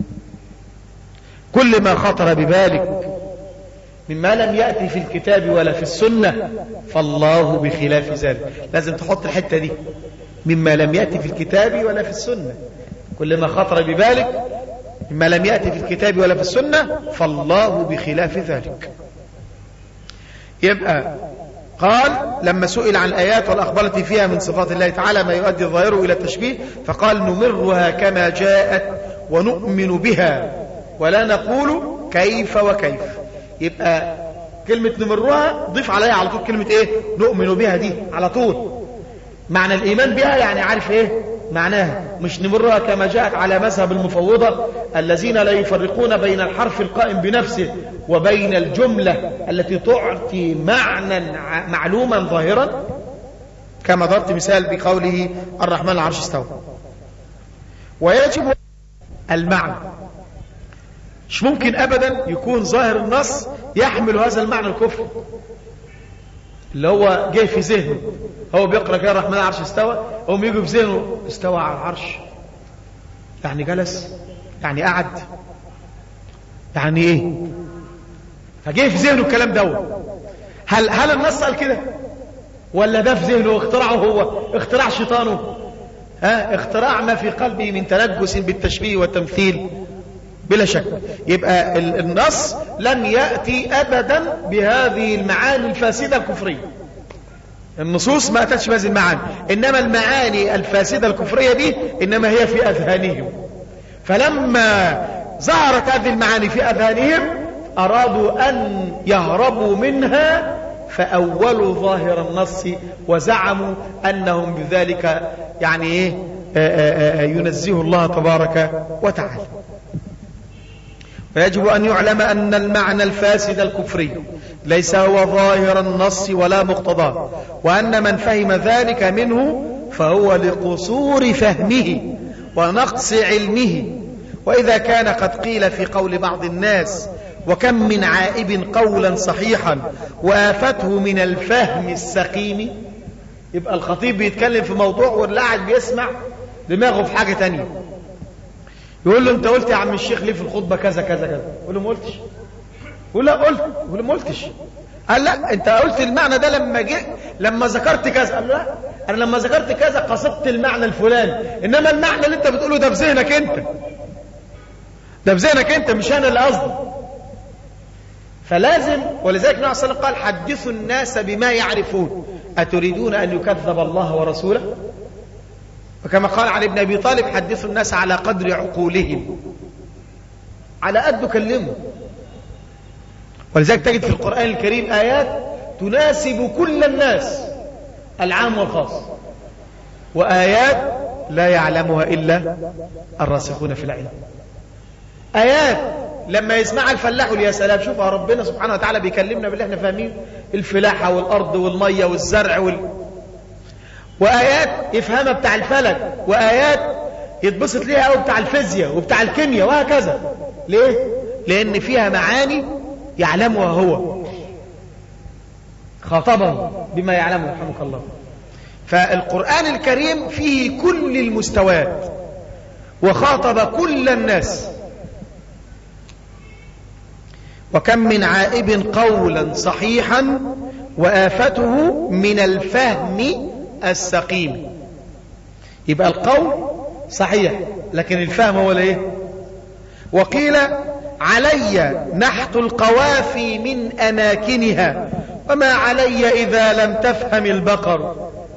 كل ما خطر ببالك مما لم يأتي في الكتاب ولا في السنة فالله بخلاف ذلك. لازم تحط الحتة دي، مما لم يأتي في الكتاب ولا في السنة. كل ما خطر ببالك مما لم يأتي في الكتاب ولا في السنة فالله بخلاف ذلك. يبقى قال لما سئل عن الآيات والأخبار التي فيها من صفات الله تعالى ما يؤدي ظاهره إلى التشبيه، فقال نمرها كما جاءت ونؤمن بها ولا نقول كيف وكيف. يبقى كلمة نمرها ضيف عليها على طول كلمة ايه؟ نؤمن بها، دي على طول معنى الإيمان بها، يعني عارف ايه معناها، مش نمرها كما جاءت على مذهب المفوضة الذين لا يفرقون بين الحرف القائم بنفسه وبين الجملة التي تعطي معنى معلوما ظاهرا، كما ضربت مثال بقوله الرحمن على العرش استوى. ويجب المعنى، مش ممكن أبدا يكون ظاهر النص يحمل هذا المعنى الكفر اللي هو جاي في ذهنه، هو بيقرأ كده الرحمن على العرش استوى، هم يجي في ذهنه استوى على العرش، يعني جلس، يعني قعد، يعني ايه، فجاي في ذهنه الكلام ده. هل النص قال كده ولا ده في ذهنه اخترعه هو، اختراع شيطانه، اختراع ما في قلبه من تنجس بالتشبيه والتمثيل بلا شك. يبقى النص لم يأتي أبدا بهذه المعاني الفاسدة الكفرية، النصوص ما أتتش بهذه المعاني، إنما المعاني الفاسدة الكفرية دي إنما هي في أذهانهم، فلما ظهرت هذه المعاني في أذهانهم أرادوا أن يهربوا منها فأولوا ظاهر النص وزعموا أنهم بذلك يعني إيه ينزه الله تبارك وتعالى. ويجب أن يعلم أن المعنى الفاسد الكفري ليس هو ظاهر النص ولا مقتضاه، وأن من فهم ذلك منه فهو لقصور فهمه ونقص علمه. وإذا كان قد قيل في قول بعض الناس وكم من عائب قولا صحيحا وآفته من الفهم السقيم، يبقى الخطيب بيتكلم في موضوع واللاعب بيسمع دماغه في حاجة تانية، يقول له انت قلت يا عم الشيخ ليه في الخطبة كذا كذا كذا، يقول له ما قلتش، يقول لا قلت، يقول له ما قلتش، قال لا انت قلت المعنى ده لما ذكرت كذا، قال له لا انا لما ذكرت كذا قصدت المعنى الفلاني، انما المعنى اللي انت بتقوله ده في ذهنك انت، ده في ذهنك انت مش انا اللي قصدي. فلازم، ولذلك النبي صلى الله عليه وسلم قال حدثوا الناس بما يعرفون أتريدون أن يكذب الله ورسوله، وكما قال علي بن أبي طالب حدثوا الناس على قدر عقولهم، على قد كلمه. ولذلك تجد في القرآن الكريم آيات تناسب كل الناس العام والخاص، وآيات لا يعلمها إلا الراسخون في العلم. آيات لما يسمع الفلاح يا سلام، شوف ربنا سبحانه وتعالى بيكلمنا باللي احنا فاهمين، الفلاحة والأرض والمية والزرع وآيات يفهمها بتاع الفلك، وآيات يتبسط ليها أو بتاع الفيزياء وبتاع الكيمياء وهكذا. ليه؟ لأن فيها معاني يعلمها هو، خاطبه بما يعلمه رحمك الله. فالقرآن الكريم فيه كل المستويات وخاطب كل الناس. وكم من عائب قولا صحيحا وآفته من الفهم السقيم. يبقى القول صحيح لكن الفهم هو الايه؟ وقيل علي نحت القوافي من أماكنها وما علي إذا لم تفهم البقر.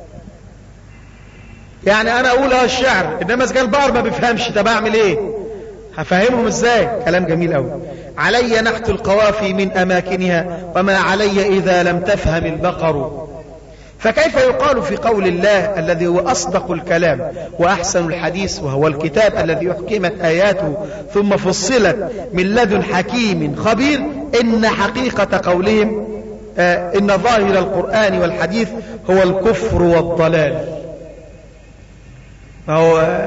يعني أنا أقول الشعر إنما إذا كان البقر ما بيفهمش، طب أعمل إيه؟ هفهمهم إزاي؟ كلام جميل أوي. علي نحت القوافي من أماكنها وما علي إذا لم تفهم البقر. فكيف يقال في قول الله الذي هو أصدق الكلام وأحسن الحديث وهو الكتاب الذي أحكمت آياته ثم فصلت من لدن حكيم خبير إن حقيقة قولهم إن ظاهر القرآن والحديث هو الكفر والضلال. هو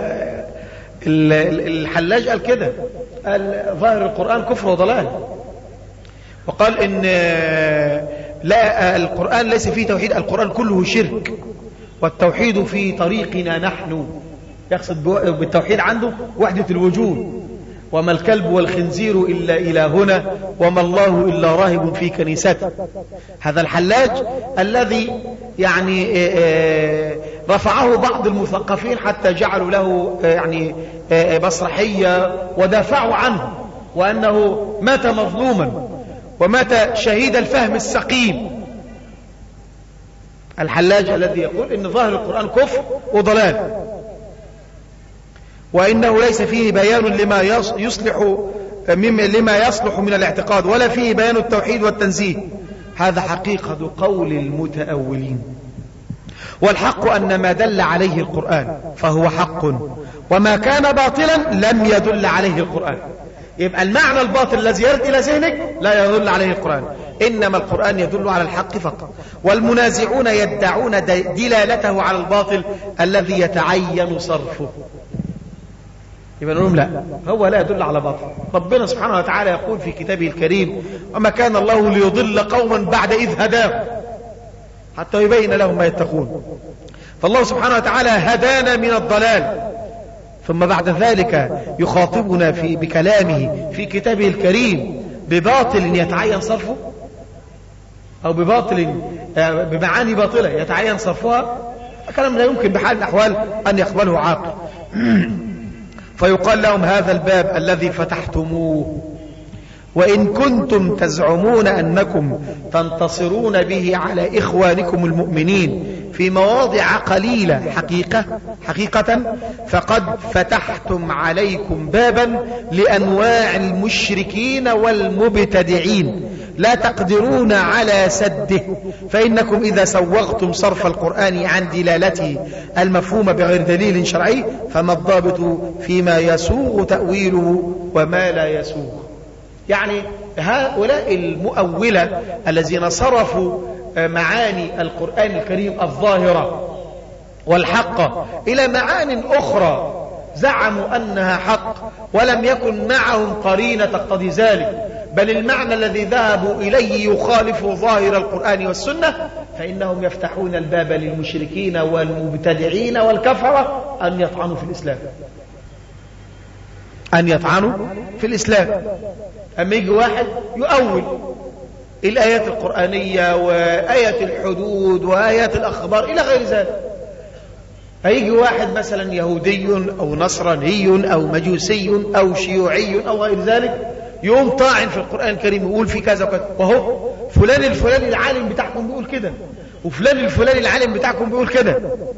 الحلاج قال كده، قال ظاهر القرآن كفر وضلال، وقال إن لا القرآن ليس فيه توحيد، القرآن كله شرك، والتوحيد في طريقنا نحن، يقصد بالتوحيد عنده وحدة الوجود. وما الكلب والخنزير إلا إلهنا وما الله إلا راهب في كنيسته. هذا الحلاج الذي يعني رفعه بعض المثقفين حتى جعلوا له يعني مسرحية ودافعوا عنه، وأنه مات مظلوما ومات شهيد الفهم السقيم. الحلاج الذي يقول إن ظاهر القرآن كفر وضلال، وإنه ليس فيه بيان لما يصلح من الاعتقاد، ولا فيه بيان التوحيد والتنزيه. هذا حقيقة قول المتأولين، والحق أن ما دل عليه القرآن فهو حق، وما كان باطلا لم يدل عليه القرآن. يبقى المعنى الباطل الذي يرد إلى ذهنك لا يدل عليه القرآن، إنما القرآن يدل على الحق فقط. والمنازعون يدعون دلالته على الباطل الذي يتعين صرفه. يبقى نقول لا، هو لا يدل على باطل. ربنا سبحانه وتعالى يقول في كتابه الكريم: وما كان الله ليضل قوما بعد إذ هداهم حتى يبين لهم ما يتقون. فالله سبحانه وتعالى هدانا من الضلال، ثم بعد ذلك يخاطبنا بكلامه في كتابه الكريم بباطل يتعين صرفه، أو بمعاني باطلة يتعين صرفها. كلام لا يمكن بحال الأحوال أن يقبله عاقل. فيقال لهم: هذا الباب الذي فتحتموه، وإن كنتم تزعمون أنكم تنتصرون به على إخوانكم المؤمنين في مواضع قليلة حقيقة فقد فتحتم عليكم بابا لأنواع المشركين والمبتدعين لا تقدرون على سده، فإنكم إذا سوغتم صرف القرآن عن دلالته المفهومة بغير دليل شرعي فما الضابط فيما يسوغ تأويله وما لا يسوغ. يعني هؤلاء المؤولة الذين صرفوا معاني القرآن الكريم الظاهرة والحق إلى معان أخرى زعموا أنها حق، ولم يكن معهم قرينة تقتضي ذلك، بل المعنى الذي ذهبوا إليه يخالف ظاهر القرآن والسنة، فإنهم يفتحون الباب للمشركين والمبتدعين والكفرة أن يطعنوا في الإسلام. أما يجي واحد يؤول الآيات القرآنية وآيات الحدود وآيات الأخبار إلى غير ذلك، هيجي واحد مثلا يهودي أو نصراني أو مجوسي أو شيوعي أو غير ذلك يقوم طاعن في القرآن الكريم ويقول في كذا وكذا، وهو فلان الفلاني العالم بتاعكم بيقول كده، وفلان الفلاني العالم بتاعكم بيقول كده.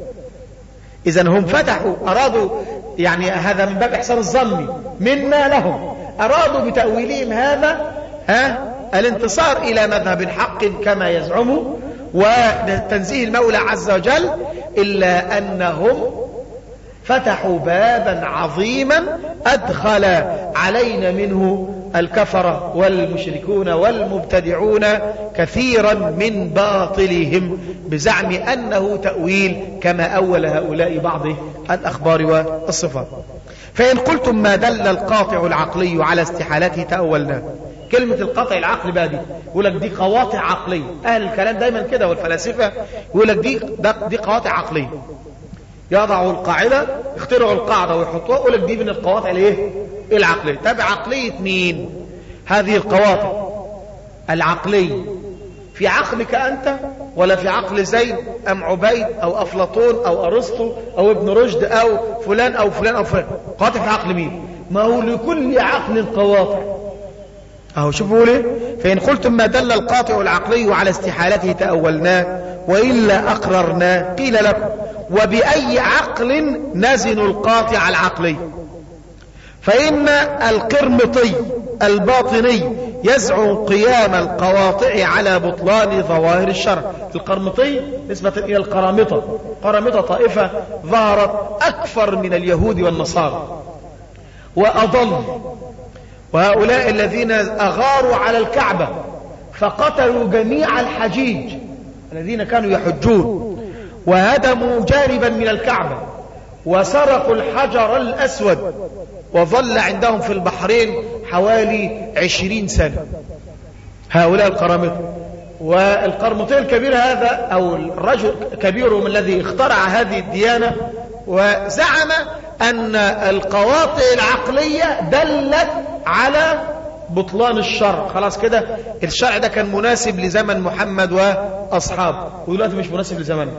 إذن هم فتحوا، أرادوا، يعني هذا من باب إحسان الظن منا لهم، أرادوا بتأويلهم هذا الانتصار إلى مذهب حق كما يزعموا وتنزيه المولى عز وجل، إلا أنهم فتحوا بابا عظيما أدخل علينا منه الكفرة والمشركون والمبتدعون كثيرا من باطلهم بزعم أنه تأويل كما أول هؤلاء بعض الأخبار والصفات. فإن قلتم ما دل القاطع العقلي على استحالته تأولنا. كلمة القاطع العقلي بقى دي يقول لك دي قواطع عقلية، أهل الكلام دايما كده والفلاسفة يقول لك دي قواطع عقلية، يضعوا القاعدة يخترعوا القاعدة ويحطوها يقول لك دي من القواطع العقلية. طب عقلية مين هذه القواطع العقلية؟ في عقلك أنت ولا في عقل زيد أم عبيد أو أفلاطون أو أرسطو أو ابن رشد أو فلان أو فلان أو فلان؟ قاطع في عقل مين؟ ما هو لكل عقل قواطع. أهو شوفوا ليه. فإن قلتم ما دل القاطع العقلي على استحالته تأولناه وإلا أقررناه، قيل لكم وبأي عقل نزن القاطع العقلي؟ فإن القرمطي الباطني يزعم قيام القواطع على بطلان ظواهر الشرع. القرمطي نسبة إلى القرامطة، قرامطة طائفة ظهرت أكثر من اليهود والنصارى وأضل، وهؤلاء الذين أغاروا على الكعبة فقتلوا جميع الحجيج الذين كانوا يحجون، وهدموا جانبا من الكعبة، وسرقوا الحجر الأسود، وظل عندهم في البحرين حوالي 20 سنة هؤلاء القرامطة. والقرمطي الكبير هذا أو الرجل كبيرهم الذي اخترع هذه الديانة وزعم أن القواطع العقلية دلت على بطلان الشرع، خلاص كده الشرع ده كان مناسب لزمن محمد وأصحابه ودلوقتي مش مناسب لزمنه.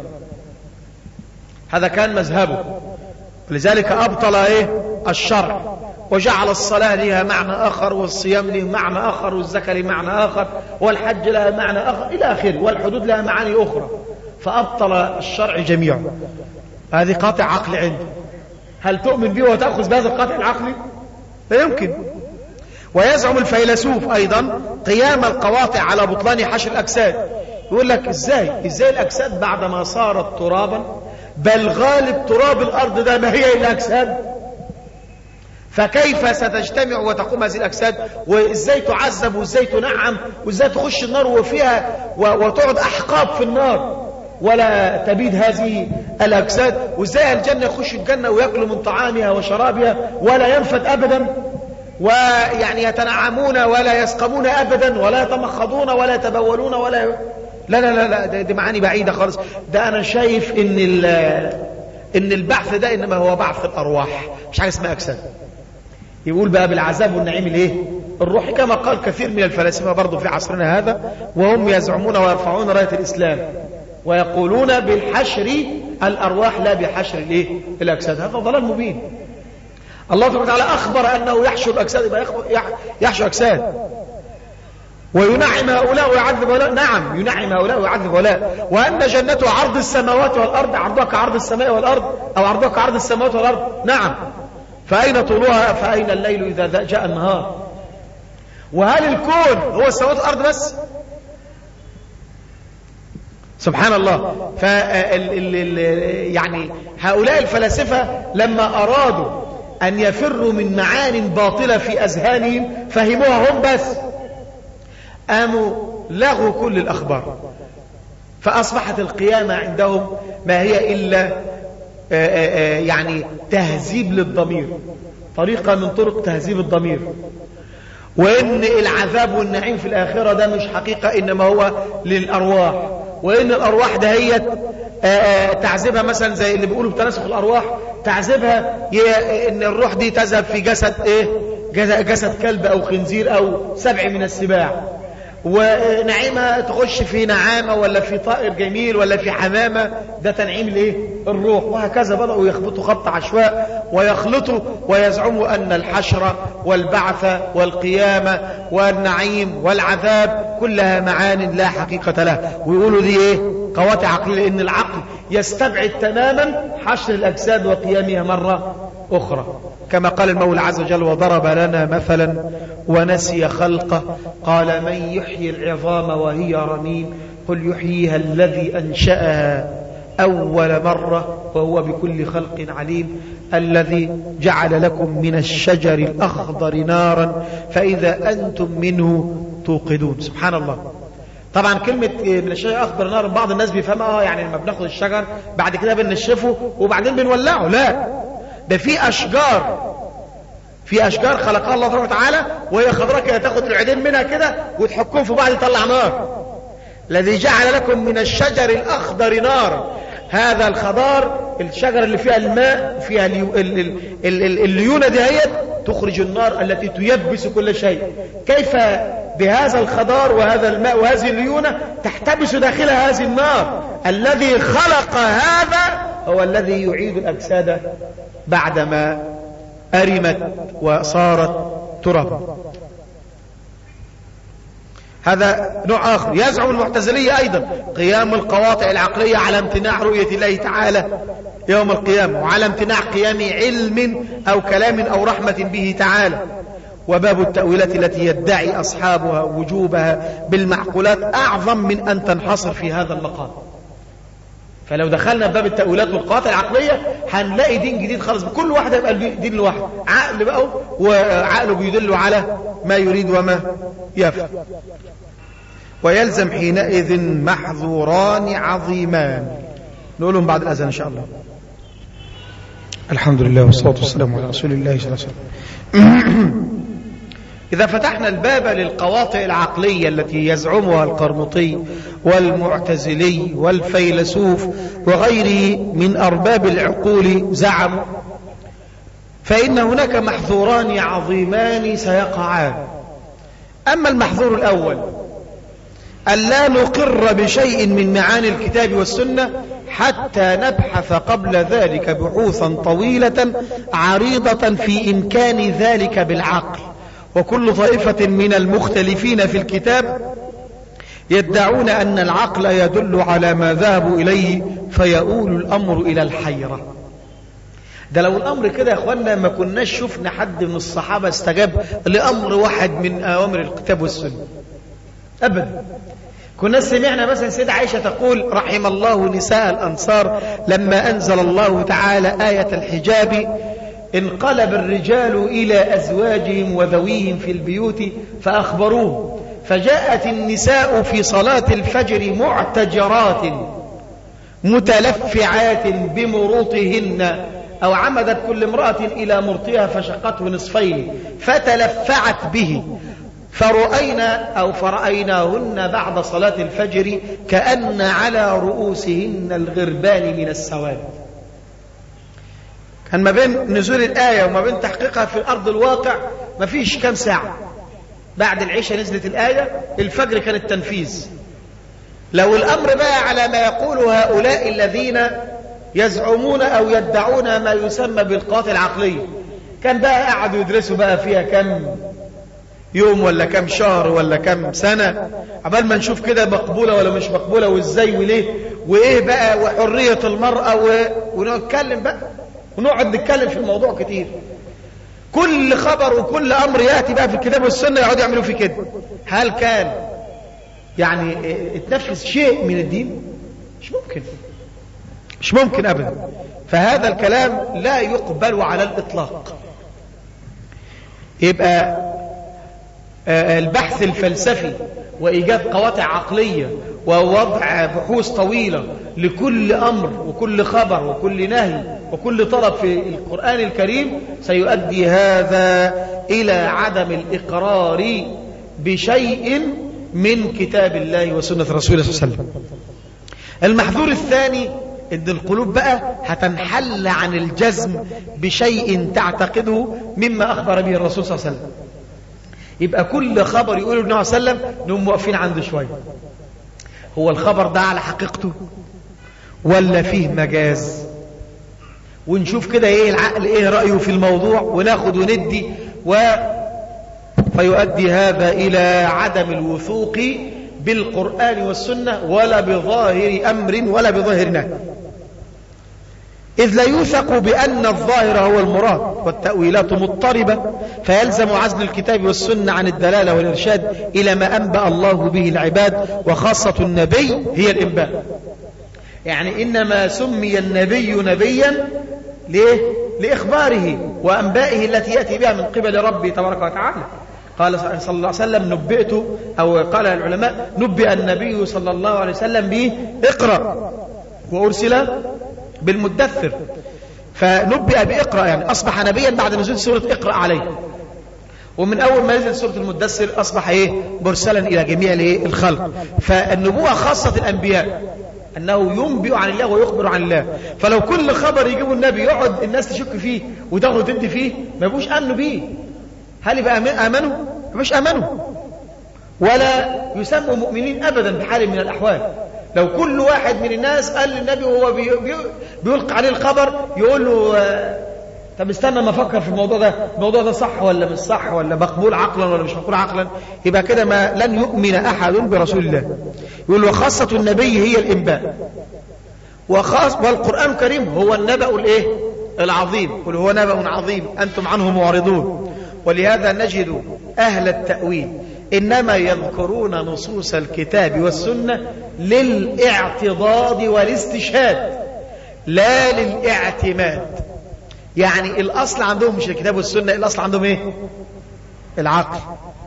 هذا كان مذهبه، لذلك أبطل الشرع وجعل الصلاة لها معنى آخر، والصيام له معنى آخر، والزكاة له معنى آخر، والحج لها معنى آخر إلى آخره، والحدود لها معاني أخرى. فأبطل الشرع جميعا. هذه قاطع عقل عنده. هل تؤمن به وتأخذ بهذا القاطع العقلي؟ لا يمكن. ويزعم الفيلسوف أيضا قيام القواطع على بطلان حشر الأجساد. يقول لك إزاي الأجساد بعدما صارت ترابا، بل غالب تراب الأرض ده ما هي إلا أجساد، فكيف ستجتمع وتقوم هذه الأجساد؟ وإزاي تعذب وإزاي تنعم وإزاي تخش النار وفيها وتقعد أحقاب في النار ولا تبيد هذه الأجساد؟ وإزاي الجنة يخش الجنة ويأكلوا من طعامها وشرابها ولا ينفد أبدا، ويعني يتنعمون ولا يسقمون أبدا ولا يتمخضون ولا يتبولون ولا لا لا لا لا، دي معاني بعيدة خالص. ده أنا شايف إن البعث ده إنما هو بعث الأرواح، مش حاجة اسمها أجساد. يقول بقى بالعذاب والنعيم الايه؟ الروحي، كما قال كثير من الفلاسفة برضو في عصرنا هذا، وهم يزعمون ويرفعون راية الإسلام ويقولون بالحشر الأرواح لا بحشر الايه؟ الأجساد. هذا ضلال مبين. الله سبحانه وتعالى أخبر أنه يحشر الأجساد، يبقى يحشر أجساد وينعم هؤلاء ويعذب هؤلاء. نعم، ينعم هؤلاء ويعذب هؤلاء. وأن جنته عرض السماوات والأرض، عرضها كعرض السماء والأرض، أو عرضها كعرض السماوات والأرض. نعم. فأين طولها؟ فأين الليل إذا جاء النهار؟ وهل الكون هو السماوات والأرض بس؟ سبحان الله. يعني هؤلاء الفلاسفة لما أرادوا أن يفروا من معان باطلة في أذهانهم فهموها هم بس، قاموا لغوا كل الأخبار، فأصبحت القيامة عندهم ما هي إلا يعني تهذيب للضمير، طريقة من طرق تهذيب الضمير. وإن العذاب والنعيم في الآخرة ده مش حقيقة، إنما هو للأرواح. وإن الأرواح ده هي تعذبها مثلا زي اللي بيقولوا بتناسخ الأرواح، تعذبها إن الروح دي تذهب في جسد جسد كلب أو خنزير أو سبع من السباع، ونعيمها تخش في نعامة ولا في طائر جميل ولا في حمامة، ده تنعيم الايه؟ الروح. وهكذا بدأوا يخبطوا خبط عشواء ويخلطوا ويزعموا أن الحشر والبعث والقيامة والنعيم والعذاب كلها معان لا حقيقة لها، ويقولوا دي ايه؟ قواطع عقلية، لأن العقل يستبعد تماما حشر الأجساد وقيامها مرة أخرى. كما قال المولى عز وجل: وضرب لنا مثلا ونسي خلقه قال من يحيي العظام وهي رميم قل يحييها الذي أنشأها أول مرة وهو بكل خلق عليم الذي جعل لكم من الشجر الأخضر نارا فإذا أنتم منه توقدون. سبحان الله. طبعا كلمة من الشجر الأخضر نارا بعض الناس بيفهمها يعني لما بناخد الشجر بعد كده بنشفه وبعدين بنولعه. لا، ده في أشجار خلقها الله سبحانه وتعالى وهي خضراء كده، تاخد العيدين منها كده وتحكهم في بعض يطلع نار. الذي جعل لكم من الشجر الأخضر نار، هذا الخضار الشجر اللي فيها الماء فيها الليونة دي هي تخرج النار التي تيبس كل شيء. كيف بهذا الخضار وهذا الماء وهذه الليونة تحتبس داخلها هذه النار؟ الذي خلق هذا هو الذي يعيد الأجساد بعدما أرمت وصارت ترابا. هذا نوع آخر. يزعم المعتزلية أيضا قيام القواطع العقلية على امتناع رؤية الله تعالى يوم القيامة، وعلى امتناع قيام علم أو كلام أو رحمة به تعالى. وباب التأويلات التي يدعي أصحابها وجوبها بالمعقولات أعظم من أن تنحصر في هذا المقام. فلو دخلنا باب التأويلات والقواطع العقلية هنلاقي دين جديد خالص، كل واحد يبقى دين لوحده، عقل بقى وعقله بيدل على ما يريد وما يفعل. ويلزم حينئذ محظوران عظيمان، نقولهم بعد الأذان إن شاء الله. الحمد لله والصلاة والسلام على رسول الله صلى الله عليه وسلم. إذا فتحنا الباب للقواطع العقلية التي يزعمها القرمطي والمعتزلي والفيلسوف وغيره من أرباب العقول زعموا، فإن هناك محظوران عظيمان سيقعان. أما المحظور الأول ألا نقر بشيء من معاني الكتاب والسنة حتى نبحث قبل ذلك بحوثا طويلة عريضة في إمكان ذلك بالعقل. وكل طائفة من المختلفين في الكتاب يدعون أن العقل يدل على ما ذهبوا إليه فيؤول الأمر إلى الحيرة. ده لو الأمر كده يا أخوانا ما كناش شفنا حد من الصحابة استجاب لأمر واحد من أوامر الكتاب والسنة أبدا. كنا سمعنا مثلا سيدة عائشة تقول رحم الله نساء الأنصار لما أنزل الله تعالى آية الحجاب انقلب الرجال إلى أزواجهم وذويهم في البيوت فأخبروه، فجاءت النساء في صلاة الفجر معتجرات متلفعات بمروطهن، أو عمدت كل امرأة إلى مرطها فشقته نصفين فتلفعت به، فرأيناهن بعد صلاة الفجر كأن على رؤوسهن الغربان من السواد. كان ما بين نزول الآية وما بين تحقيقها في أرض الواقع ما فيش كام ساعة. بعد العشاء نزلت الآية، الفجر كان التنفيذ. لو الأمر بقى على ما يقول هؤلاء الذين يزعمون أو يدعون ما يسمى بالقوات العقلية، كان بقى قعدوا يدرسوا بقى فيها كم يوم ولا كم شهر ولا كم سنة عبال ما نشوف كده مقبولة ولا مش مقبولة وازاي وليه وايه بقى وحرية المرأة ونتكلم بقى ونقعد نتكلم في الموضوع كتير. كل خبر وكل أمر يأتي بقى في الكتاب والسنة يقعدوا يعملوا فيه كده. هل كان يعني اتنفذ شيء من الدين؟ مش ممكن أبدا. فهذا الكلام لا يقبل على الإطلاق. يبقى البحث الفلسفي وإيجاد قواطع عقلية ووضع بحوث طويلة لكل أمر وكل خبر وكل نهي وكل طلب في القرآن الكريم سيؤدي هذا إلى عدم الإقرار بشيء من كتاب الله وسنة رسوله صلى الله عليه وسلم. المحذور الثاني إن القلوب بقى هتنحل عن الجزم بشيء تعتقده مما أخبر به الرسول صلى الله عليه وسلم. يبقى كل خبر يقوله النبي صلى الله عليه وسلم نقوم واقفين عنده شوية. هو الخبر ده على حقيقته ولا فيه مجاز؟ ونشوف كده ايه العقل ايه رأيه في الموضوع وناخد وندي فيؤدي هذا إلى عدم الوثوق بالقرآن والسنة ولا بظاهر أمر ولا بظاهر نهي، إذ لا يوثق بأن الظاهر هو المراد والتأويلات مضطربة، فيلزم عزل الكتاب والسنة عن الدلالة والإرشاد إلى ما أنبأ الله به العباد، وخاصة النبي هي الإنباء. يعني إنما سمي النبي نبيا ليه؟ لإخباره وأنبائه التي يأتي بها من قبل ربه تبارك وتعالى. قال صلى الله عليه وسلم نبئت، أو قال العلماء نبئ النبي صلى الله عليه وسلم به اقرأ، وأرسل بالمدثر، فنبئ بإقرأ يعني أصبح نبيا بعد نزول سورة اقرأ عليه. ومن أول ما نزل سورة المدثر أصبح مرسلا إلى جميع الخلق. فالنبوة خاصة الأنبياء أنه ينبئ عن الله ويخبر عن الله. فلو كل خبر يجيبه النبي يقعد الناس تشك فيه وتاخد وتدي فيه ما يبقوش آمنوا بيه. هل يبقى آمنوا؟ مش آمنوا ولا يسموا مؤمنين أبدا بحال من الأحوال. لو كل واحد من الناس قال للنبي وهو بيلقى عليه الخبر يقول له طب استنى ما افكر في الموضوع ده صح ولا مش صح ولا مقبول عقلا ولا مش مقبول عقلا، يبقى كده ما لن يؤمن أحد برسول الله. يقول وخاصة النبي هي الإنباء، والقرآن الكريم هو النبأ العظيم. قل هو نبأ عظيم أنتم عنه معرضون. ولهذا نجد أهل التأويل إنما يذكرون نصوص الكتاب والسنة للاعتضاد والاستشهاد لا للاعتماد. يعني الأصل عندهم مش الكتاب والسنة، الأصل عندهم العقل.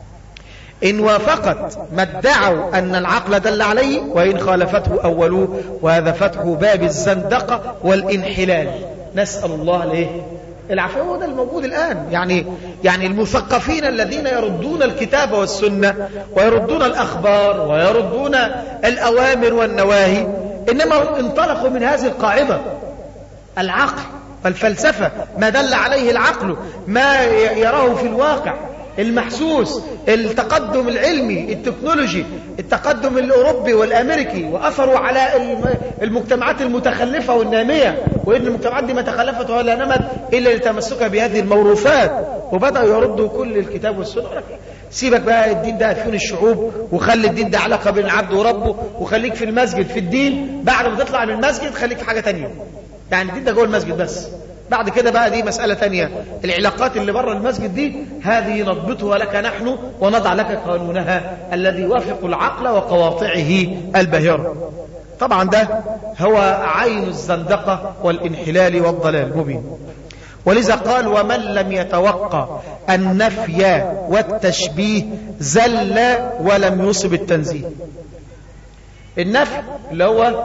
إن وافقت ما ادعوا أن العقل دل عليه، وإن خالفته أولوه، وهذا فتح باب الزندقة والانحلال. نسأل الله العفو. هو ده الموجود الآن. يعني المثقفين الذين يردون الكتاب والسنة ويردون الأخبار ويردون الأوامر والنواهي إنما هم انطلقوا من هذه القاعدة: العقل والفلسفة، ما دل عليه العقل، ما يراه في الواقع المحسوس، التقدم العلمي التكنولوجي، التقدم الأوروبي والأمريكي، وأثروا على المجتمعات المتخلفة والنامية، وإن المجتمعات دي ما تخلفت ولا نمت إلا لتمسكها بهذه الموروثات. وبدأوا يردوا كل الكتاب والسنة. سيبك بقى الدين ده أدفين الشعوب، وخلي الدين ده علاقة بين العبد وربه، وخليك في المسجد في الدين. بعد ما تطلع من المسجد خليك في حاجة تانية، يعني الدين ده جوه المسجد بس، بعد كده بقى دي مسألة تانية. العلاقات اللي بره المسجد دي هذه نضبطها لك نحن ونضع لك قانونها الذي يوافق العقل وقواطعه الباهرة. طبعا ده هو عين الزندقة والانحلال والضلال المبين. ولذا قال: ومن لم يتوقع النفي والتشبيه زل ولم يصب التنزيه. النفي اللي هو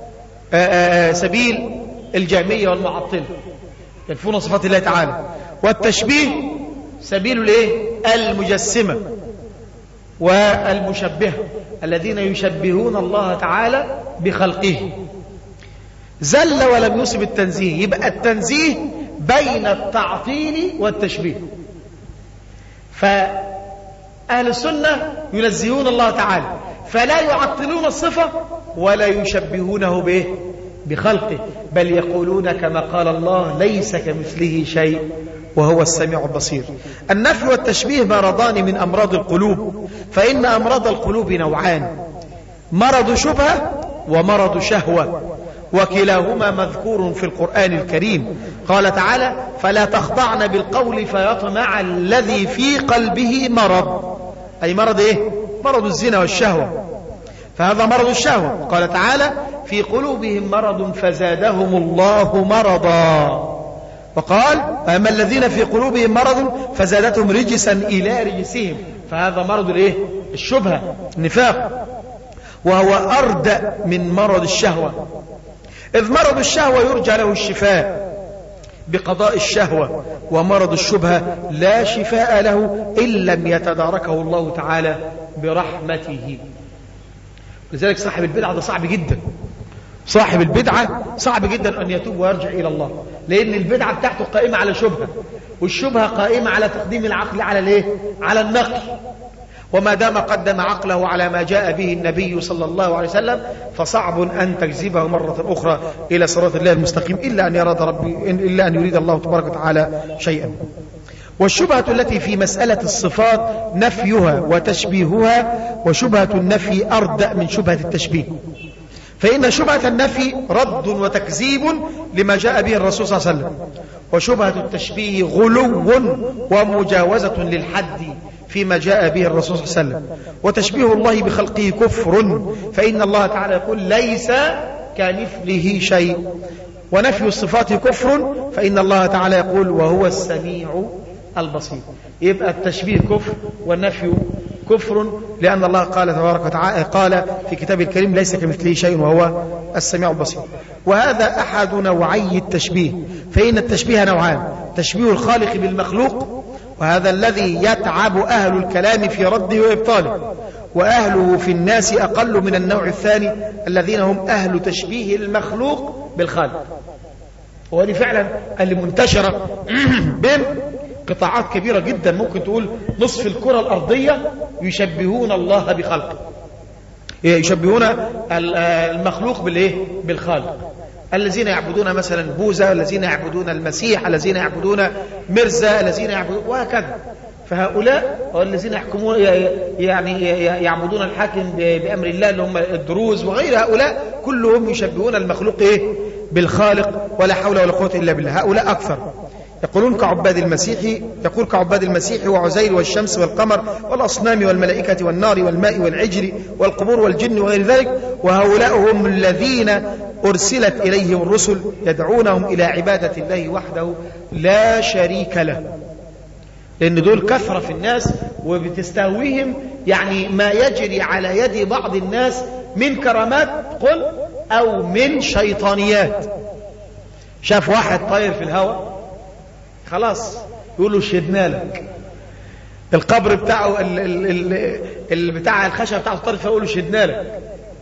سبيل الجهمية والمعطلة ينفون صفات الله تعالى، والتشبيه سبيل الايه؟ المجسمة والمشبهة الذين يشبهون الله تعالى بخلقه. زل ولم يصب التنزيه، يبقى التنزيه بين التعطيل والتشبيه. فأهل السنة ينزهون الله تعالى، فلا يعطلون الصفة ولا يشبهونه به بخلقه، بل يقولون كما قال الله: ليس كمثله شيء وهو السميع البصير. النفي والتشبيه مرضان من أمراض القلوب، فإن أمراض القلوب نوعان: مرض شبهة ومرض شهوة، وكلاهما مذكور في القرآن الكريم. قال تعالى: فلا تخضعن بالقول فيطمع الذي في قلبه مرض، أي مرض إيه؟ مرض الزنا والشهوة، فهذا مرض الشهوة. قال تعالى: في قلوبهم مرض فزادهم الله مرضا. وقال: أما الذين في قلوبهم مرض فزادتهم رجسا إلى رجسهم، فهذا مرض الإيه؟ الشبهة، النفاق، وهو أردأ من مرض الشهوة، إذ مرض الشهوة يرجى له الشفاء بقضاء الشهوة، ومرض الشبهة لا شفاء له إن لم يتداركه الله تعالى برحمته. لذلك صاحب البدعة ده صعب جدا، صاحب البدعة صعب جدا أن يتوب ويرجع إلى الله، لأن البدعة بتاعته قائمة على شبهة، والشبهة قائمة على تقديم العقل على الإيه؟ على النقل. وما دام قدم عقله على ما جاء به النبي صلى الله عليه وسلم فصعب أن تجذبه مرة أخرى إلى صراط الله المستقيم إلا أن يريد الله تبارك وتعالى شيئا. والشبهة التي في مسألة الصفات نفيها وتشبيهها، وشبهة النفي أردأ من شبهة التشبيه، فإن شبهة النفي رد وتكذيب لما جاء به الرسول صلى الله عليه وسلم، وشبهة التشبيه غلو ومجاوزة للحد فيما جاء به الرسول صلى الله عليه وسلم. وتشبيه الله بخلقه كفر، فإن الله تعالى يقول: ليس كمثله شيء. ونفي الصفات كفر، فإن الله تعالى يقول: وهو السميع البصير. يبقى التشبيه كفر والنفي كفر، لأن الله قال تبارك وتعالى قال في كتابه الكريم: ليس كمثله شيء وهو السميع البصير. وهذا أحد نوعي التشبيه، فإن التشبيه نوعان: تشبيه الخالق بالمخلوق، وهذا الذي يتعب أهل الكلام في رده وإبطاله، وأهله في الناس أقل من النوع الثاني الذين هم أهل تشبيه المخلوق بالخالق. وهذه فعلا اللي منتشرة بين قطاعات كبيرة جدا، ممكن تقول نصف الكرة الأرضية يشبهون الله بخلقه، يشبهون المخلوق بالخالق. الذين يعبدون مثلا بوذا، الذين يعبدون المسيح، الذين يعبدون مرزا، الذين يعبدون وهكذا. فهؤلاء الذين يحكمون يعني يعبدون الحاكم بأمر الله اللي هم الدروز وغير هؤلاء، كلهم يشبهون المخلوق بالخالق، ولا حول ولا قوة إلا بالله. هؤلاء أكثر يقولون كعباد المسيح، يقول كعباد المسيح وعزير والشمس والقمر والأصنام والملائكة والنار والماء والعجل والقبور والجن وغير ذلك. وهؤلاء هم الذين أرسلت إليهم الرسل يدعونهم إلى عبادة الله وحده لا شريك له، لأن دول كثرة في الناس وبتستهويهم يعني ما يجري على يد بعض الناس من كرامات قل أو من شيطانيات. شاف واحد طاير في الهواء خلاص يقول له شدنا لك، القبر بتاعه بتاع الخشب بتاعه طاير فيقول له شدنا لك،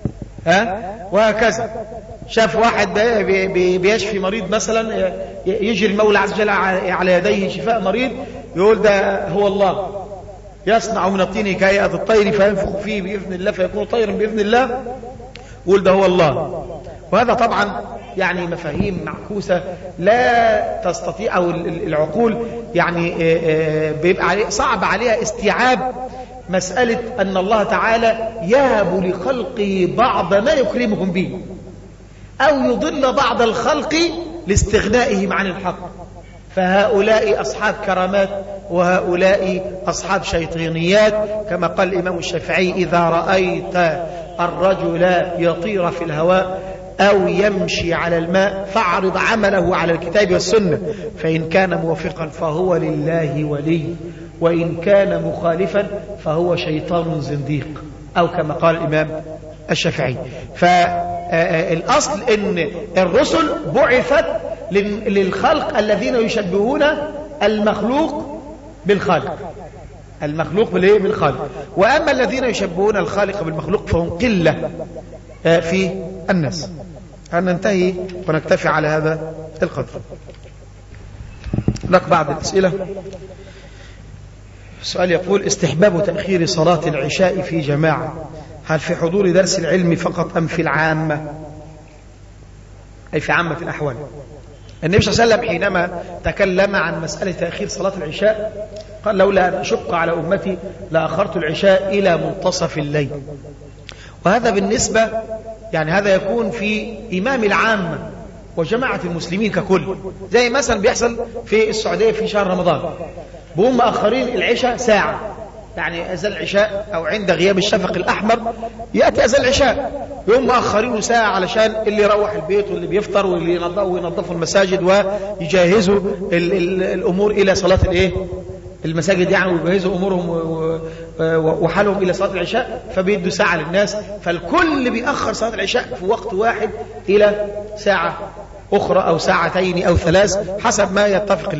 وهكذا. شاف واحد بيشفي مريض مثلا، يجري المولى عز وجل على يديه شفاء مريض، يقول ده هو الله، يصنع من الطين كهيئة الطير فينفخ فيه بإذن الله فيكون طيرا بإذن الله، يقول ده هو الله. وهذا طبعا يعني مفاهيم معكوسة لا تستطيع، أو العقول يعني بيبقى صعب عليها استيعاب مسألة أن الله تعالى يهب لخلقه بعض ما يكرمهم به، أو يضل بعض الخلق لاستغنائهم عن الحق. فهؤلاء أصحاب كرامات وهؤلاء أصحاب شيطانيات، كما قال الإمام الشافعي: إذا رأيت الرجل يطير في الهواء أو يمشي على الماء فاعرض عمله على الكتاب والسنة، فإن كان موافقا فهو لله ولي، وإن كان مخالفا فهو شيطان زنديق، أو كما قال الإمام الشافعي. فالأصل أن الرسل بعثت للخلق الذين يشبهون المخلوق بالخالق، المخلوق بالخالق. وأما الذين يشبهون الخالق بالمخلوق فهم قلة في الناس. هننتهي ونكتفي على هذا القدر. لك بعض الأسئلة. السؤال يقول: استحباب تأخير صلاة العشاء في جماعة، هل في حضور درس العلم فقط أم في العامة، أي في عامة الأحوال؟ النبي صلى الله عليه وسلم حينما تكلم عن مسألة تأخير صلاة العشاء قال: لولا أن أشق على أمتي لأخرت العشاء إلى منتصف الليل. وهذا بالنسبة يعني هذا يكون في إمام العامة وجماعة المسلمين ككل، زي مثلا بيحصل في السعودية في شهر رمضان، بهم مأخرين العشاء ساعة، يعني أذان العشاء أو عند غياب الشفق الأحمر يأتي أذان العشاء، يوم مأخرينه ساعة علشان اللي يروح البيت واللي بيفطر واللي ينظفوا المساجد ويجهزوا الأمور إلى صلاة المساجد يعني، ويجهزوا أمورهم وحالهم إلى صلاة العشاء، فبيدوا ساعة للناس. فالكل بيأخر صلاة العشاء في وقت واحد إلى ساعة أخرى أو ساعتين أو 3 حسب ما يتفق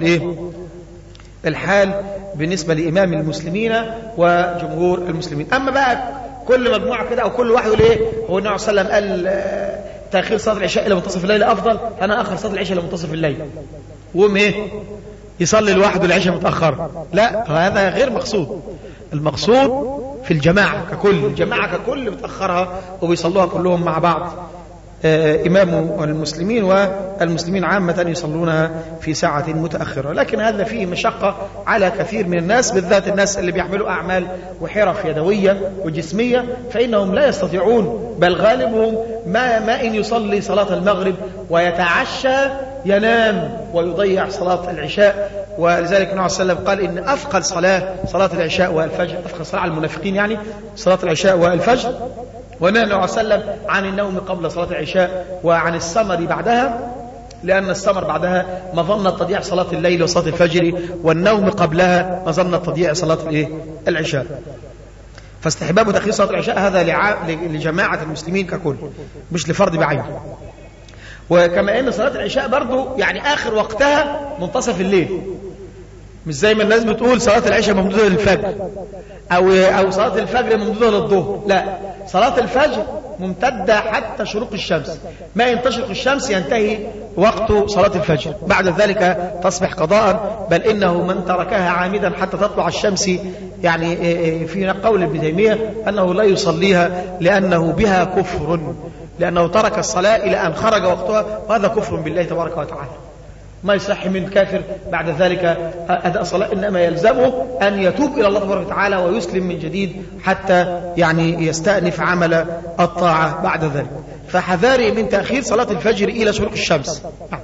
الحال بالنسبة لإمام المسلمين وجمهور المسلمين. أما بقى كل مجموعة كده أو كل واحد يقول هو النبي صلى الله عليه وسلم قال تأخير صلاة العشاء إلى منتصف الليل أفضل، أنا أخر صلاة العشاء إلى منتصف الليل، وهم يصلي الواحد والعشاء متأخر. لا، هذا غير مقصود. المقصود في الجماعة ككل، الجماعة ككل بتأخرها وبيصلوها كلهم مع بعض. إمام المسلمين والمسلمين عامة يصلونها في ساعة متأخرة، لكن هذا فيه مشقة على كثير من الناس، بالذات الناس اللي بيعملوا أعمال وحرف يدوية وجسمية، فإنهم لا يستطيعون، بل غالبهم ما إن يصلي صلاة المغرب ويتعشى ينام ويضيع صلاة العشاء. ولذلك النبي صلى الله عليه وسلم قال إن أثقل صلاة العشاء والفجر، أثقل صلاة على المنافقين يعني صلاة العشاء والفجر. ونهى النبي صلى الله عليه وسلم عن النوم قبل صلاة العشاء وعن السمر بعدها، لأن السمر بعدها مظنة تضييع صلاة الليل وصلاة الفجر، والنوم قبلها مظنة تضييع صلاة العشاء. فاستحباب تأخير صلاة العشاء هذا لجماعة المسلمين ككل، مش لفرد بعينه. وكما أن صلاة العشاء برضو يعني آخر وقتها منتصف الليل، مش زي ما الناس بتقول صلاة العشاء ممدودة للفجر أو صلاة الفجر ممدودة للظهر. لا، صلاة الفجر ممتدة حتى شروق الشمس، ما ينتشرق الشمس ينتهي وقت صلاة الفجر، بعد ذلك تصبح قضاء. بل إنه من تركها عامدا حتى تطلع الشمس، يعني في قول ابن تيمية أنه لا يصليها لأنه بها كفر، لأنه ترك الصلاة إلى أن خرج وقتها، وهذا كفر بالله تبارك وتعالى. ما يصح من كافر بعد ذلك أداء الصلاة، إنما يلزمه أن يتوب إلى الله تبارك وتعالى ويسلم من جديد حتى يعني يستأنف عمل الطاعة بعد ذلك. فحذاري من تأخير صلاة الفجر إلى شروق الشمس،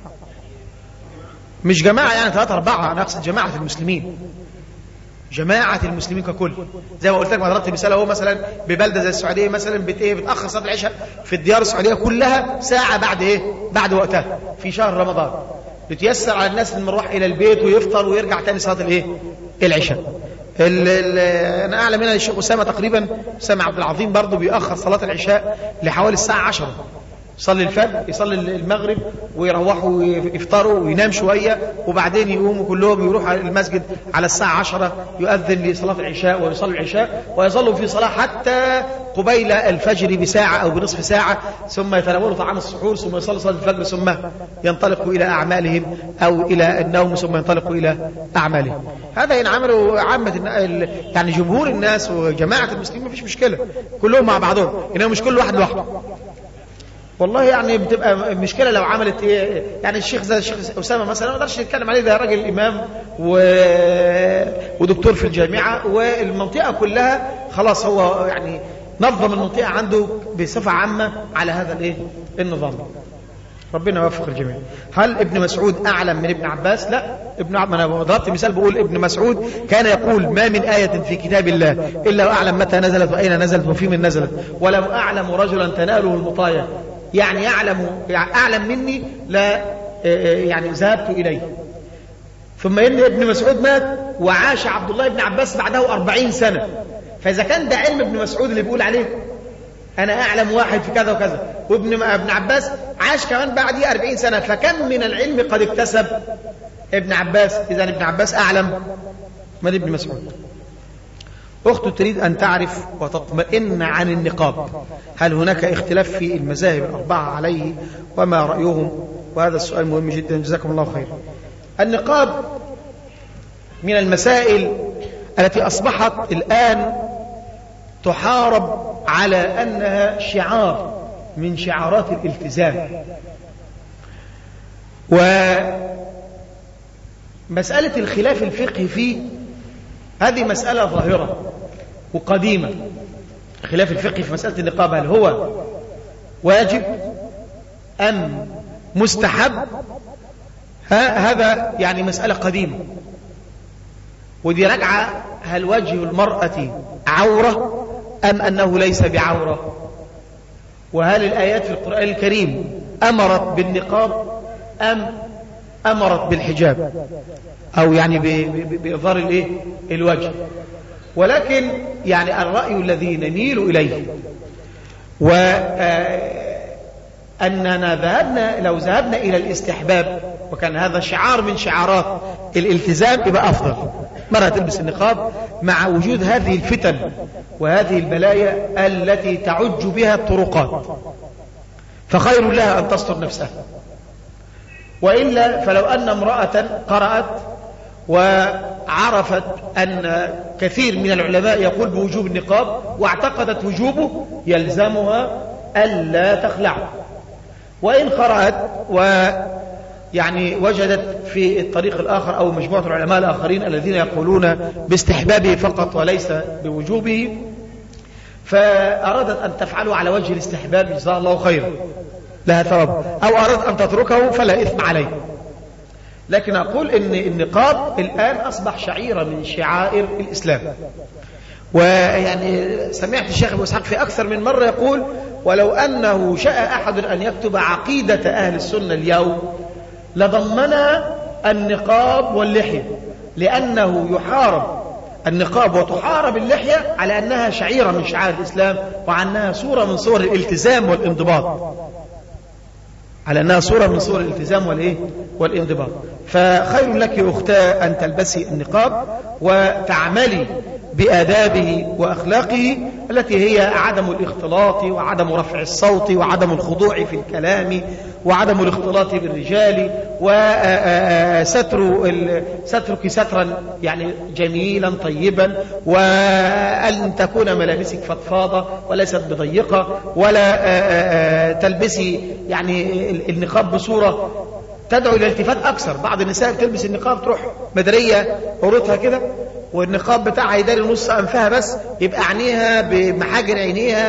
مش جماعة يعني 3-4، أنا أقصد جماعة المسلمين، جماعة المسلمين ككل. زي ما قلت لك، ما ضربت مثال، هو مثلا ببلدة زي السعودية مثلا بتأخر صلاة العشاء في الديار السعودية كلها ساعة بعد وقتها في شهر رمضان، بتيسر على الناس ان يروح الى البيت ويفطر ويرجع تاني صلاة العشاء. انا اعلم هنا الشيخ اسامه تقريبا، اسامه عبد العظيم برضه بيأخر صلاة العشاء لحوالي الساعة 10، يصلي الفجر يصلي المغرب ويروحوا يفطروا وينام شوية، وبعدين يقوموا كلهم يروحوا المسجد على الساعة 10 يؤذن لصلاة العشاء ويصلي العشاء، ويظلوا في صلاة حتى قبيل الفجر بساعة أو بنصف ساعة، ثم يتناولوا طعام السحور، ثم يصلي صلاة الفجر، ثم ينطلقوا إلى أعمالهم أو إلى النوم، ثم ينطلقوا إلى أعمالهم. هذا إن عملوا عامة يعني جمهور الناس وجماعة المسلمين مفيش مشكلة، كلهم مع بعضهم، إنهم مش كل واحد لوحده. والله يعني بتبقى مشكلة لو عملت ايه، يعني الشيخ زي الشيخ أسامة مثلا ما نقدرش نتكلم عليه، ده راجل إمام ودكتور في الجامعة، والمنطقة كلها خلاص هو يعني نظم المنطقة عنده بصفة عامة على هذا الايه النظام. ربنا يوفق الجميع. هل ابن مسعود أعلم من ابن عباس؟ لا. أنا ضربت مثال بقول ابن مسعود كان يقول ما من آية في كتاب الله إلا وأعلم متى نزلت وأين نزلت وفي من نزلت، ولو أعلم رجلا تناله المطايا، يعني أعلم مني لا يعني ذهبت إليه. ثم إن ابن مسعود مات وعاش عبد الله بن عباس بعده 40 سنة، فإذا كان ده علم ابن مسعود اللي بيقول عليه أنا أعلم واحد في كذا وكذا، وابن عباس عاش كمان بعديه 40 سنة، فكم من العلم قد اكتسب ابن عباس؟ إذا ابن عباس أعلم من ابن مسعود. أخته تريد أن تعرف وتطمئن عن النقاب، هل هناك اختلاف في المذاهب الأربعة عليه وما رأيهم؟ وهذا السؤال مهم جدا، جزاكم الله خير. النقاب من المسائل التي أصبحت الآن تحارب على أنها شعار من شعارات الالتزام، ومسألة الخلاف الفقهي فيه هذه مسألة ظاهرة وقديمة. الخلاف الفقهي في مسألة النقاب هل هو واجب أم مستحب، هذا يعني مسألة قديمة، ودي راجعة هل وجه المرأة عورة أم أنه ليس بعورة، وهل الآيات في القرآن الكريم أمرت بالنقاب أم أمرت بالحجاب أو يعني بإظهار الوجه. ولكن يعني الرأي الذي نميل إليه وأننا لو ذهبنا إلى الاستحباب وكان هذا شعار من شعارات الالتزام يبقى أفضل مرة تلبس النقاب مع وجود هذه الفتن وهذه البلايا التي تعج بها الطرقات، فخير لها أن تستر نفسها. وإلا فلو أن امرأة قرأت وعرفت أن كثير من العلماء يقول بوجوب النقاب واعتقدت وجوبه يلزمها ألا تخلعه، وإن قرأت ويعني وجدت في الطريق الآخر أو مجموعة العلماء الآخرين الذين يقولون باستحبابه فقط وليس بوجوبه فأرادت أن تفعله على وجه الاستحباب جزاها الله خيرا لها ثواب، أو أرادت أن تتركه فلا إثم عليه. لكن أقول إن النقاب الآن أصبح شعيرة من شعائر الإسلام. ويعني سمعت الشيخ أبو إسحاق في أكثر من مرة يقول ولو أنه شاء أحد أن يكتب عقيدة أهل السنة اليوم لضمنها النقاب واللحية، لأنه يحارب النقاب وتحارب اللحية على أنها شعيرة من شعائر الإسلام وعنها صورة من صور الالتزام والانضباط، على أنها صورة من صور الالتزام والانضباط. فخير لك يا أختاه أن تلبسي النقاب وتعملي بآدابه وأخلاقه التي هي عدم الاختلاط وعدم رفع الصوت وعدم الخضوع في الكلام وعدم الاختلاط بالرجال سترك سترا يعني جميلا طيبا، وأن تكون ملابسك فضفاضة وليست بضيقة، ولا تلبسي يعني النقاب بصورة تدعو إلى الالتفات أكثر. بعض النساء بتلبس النقاب تروح مدرية عورتها كده والنقاب بتاعها يداري نص أنفها بس، يبقى عينيها بمحاجر عينيها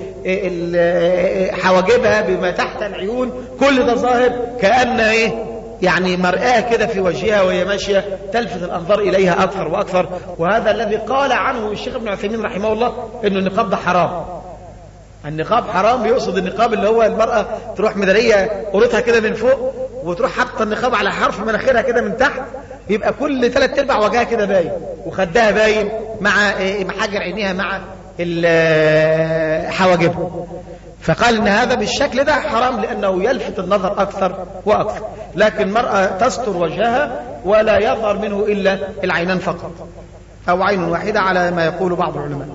بحواجبها بما تحت العيون، كل ده ظاهر كأن يعني مرآة كده في وجهها وهي ماشية تلفت الأنظار إليها أكثر وأكثر. وهذا الذي قال عنه الشيخ ابن عثيمين رحمه الله إنه النقاب ده حرام. النقاب حرام يقصد النقاب اللي هو المرأة تروح مدارية قرطها كده من فوق وتروح حاطه النقاب على حرف مناخيرها كده من تحت، يبقى كل 3/4 وجهها كده باين وخدها باين مع محاجر عينيها مع حواجبها. فقال ان هذا بالشكل ده حرام لانه يلفت النظر اكثر واكثر. لكن المرأة تستر وجهها ولا يظهر منه الا العينان فقط او عين واحدة على ما يقول بعض العلماء.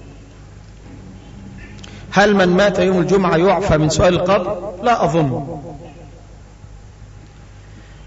هل من مات يوم الجمعة يعفى من سؤال القبر؟ لا أظن.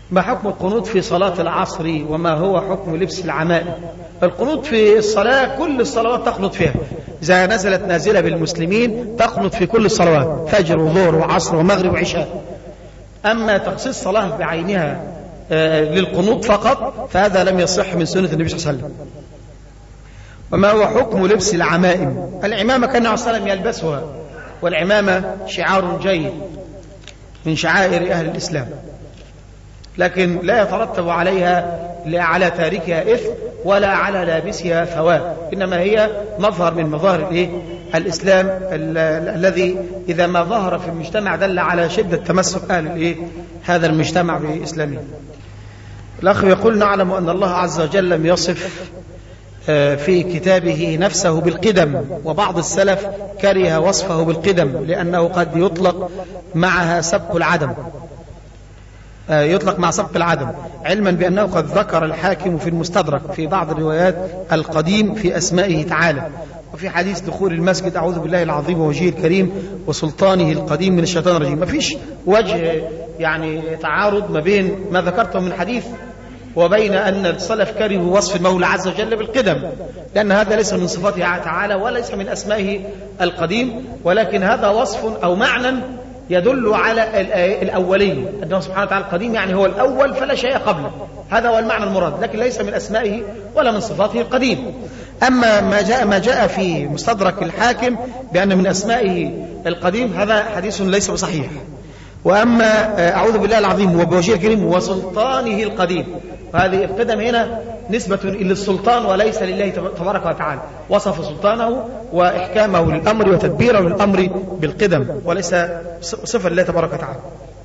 ما حكم القنوت في صلاة العصر وما هو حكم لبس العمائم؟ القنوت في الصلاة كل الصلوات تقنط فيها، إذا نزلت نازلة بالمسلمين تقنط في كل الصلوات، فجر وظهر وعصر ومغرب وعشاء. أما تخصيص صلاة بعينها للقنوت فقط فهذا لم يصح من سنة النبي صلى الله عليه وسلم. وما هو حكم لبس العمائم؟ العمامة كان النبي صلى الله عليه وسلم يلبسها، والعمامة شعار جيد من شعائر أهل الإسلام، لكن لا يترتب عليها على تاركها إثم ولا على لابسها ثواب، إنما هي مظهر من مظاهر الإسلام الذي إذا ما ظهر في المجتمع دل على شدة تمسك أهل هذا المجتمع بإسلامه. الأخ يقول: نعلم أن الله عز وجل لم يصف في كتابه نفسه بالقدم، وبعض السلف كره وصفه بالقدم لأنه قد يطلق معها سبق العدم، يطلق مع سبق العدم، علما بأنه قد ذكر الحاكم في المستدرك في بعض الروايات القديم في أسمائه تعالى، وفي حديث دخول المسجد: أعوذ بالله العظيم ووجهه الكريم وسلطانه القديم من الشيطان الرجيم. ما فيش وجه تعارض ما بين ما ذكرته من حديث وبين أن السلف كرهوا وصف المولى عز وجل بالقدم، لأن هذا ليس من صفاته تعالى وليس من أسمائه القديم، ولكن هذا وصف أو معنى يدل على الأولية، أنه سبحانه وتعالى القديم يعني هو الأول فلا شيء قبله، هذا هو المعنى المراد، لكن ليس من أسمائه ولا من صفاته القديم. أما ما جاء في مستدرك الحاكم بأن من أسمائه القديم هذا حديث ليس بصحيح. وأما أعوذ بالله العظيم وبوجهه الكريم وسلطانه القديم، وهذه القدم هنا نسبة إلى السلطان وليس لله تبارك وتعالى، وصف سلطانه وإحكامه للأمر وتدبيره للأمر بالقدم وليس صفة لله تبارك وتعالى.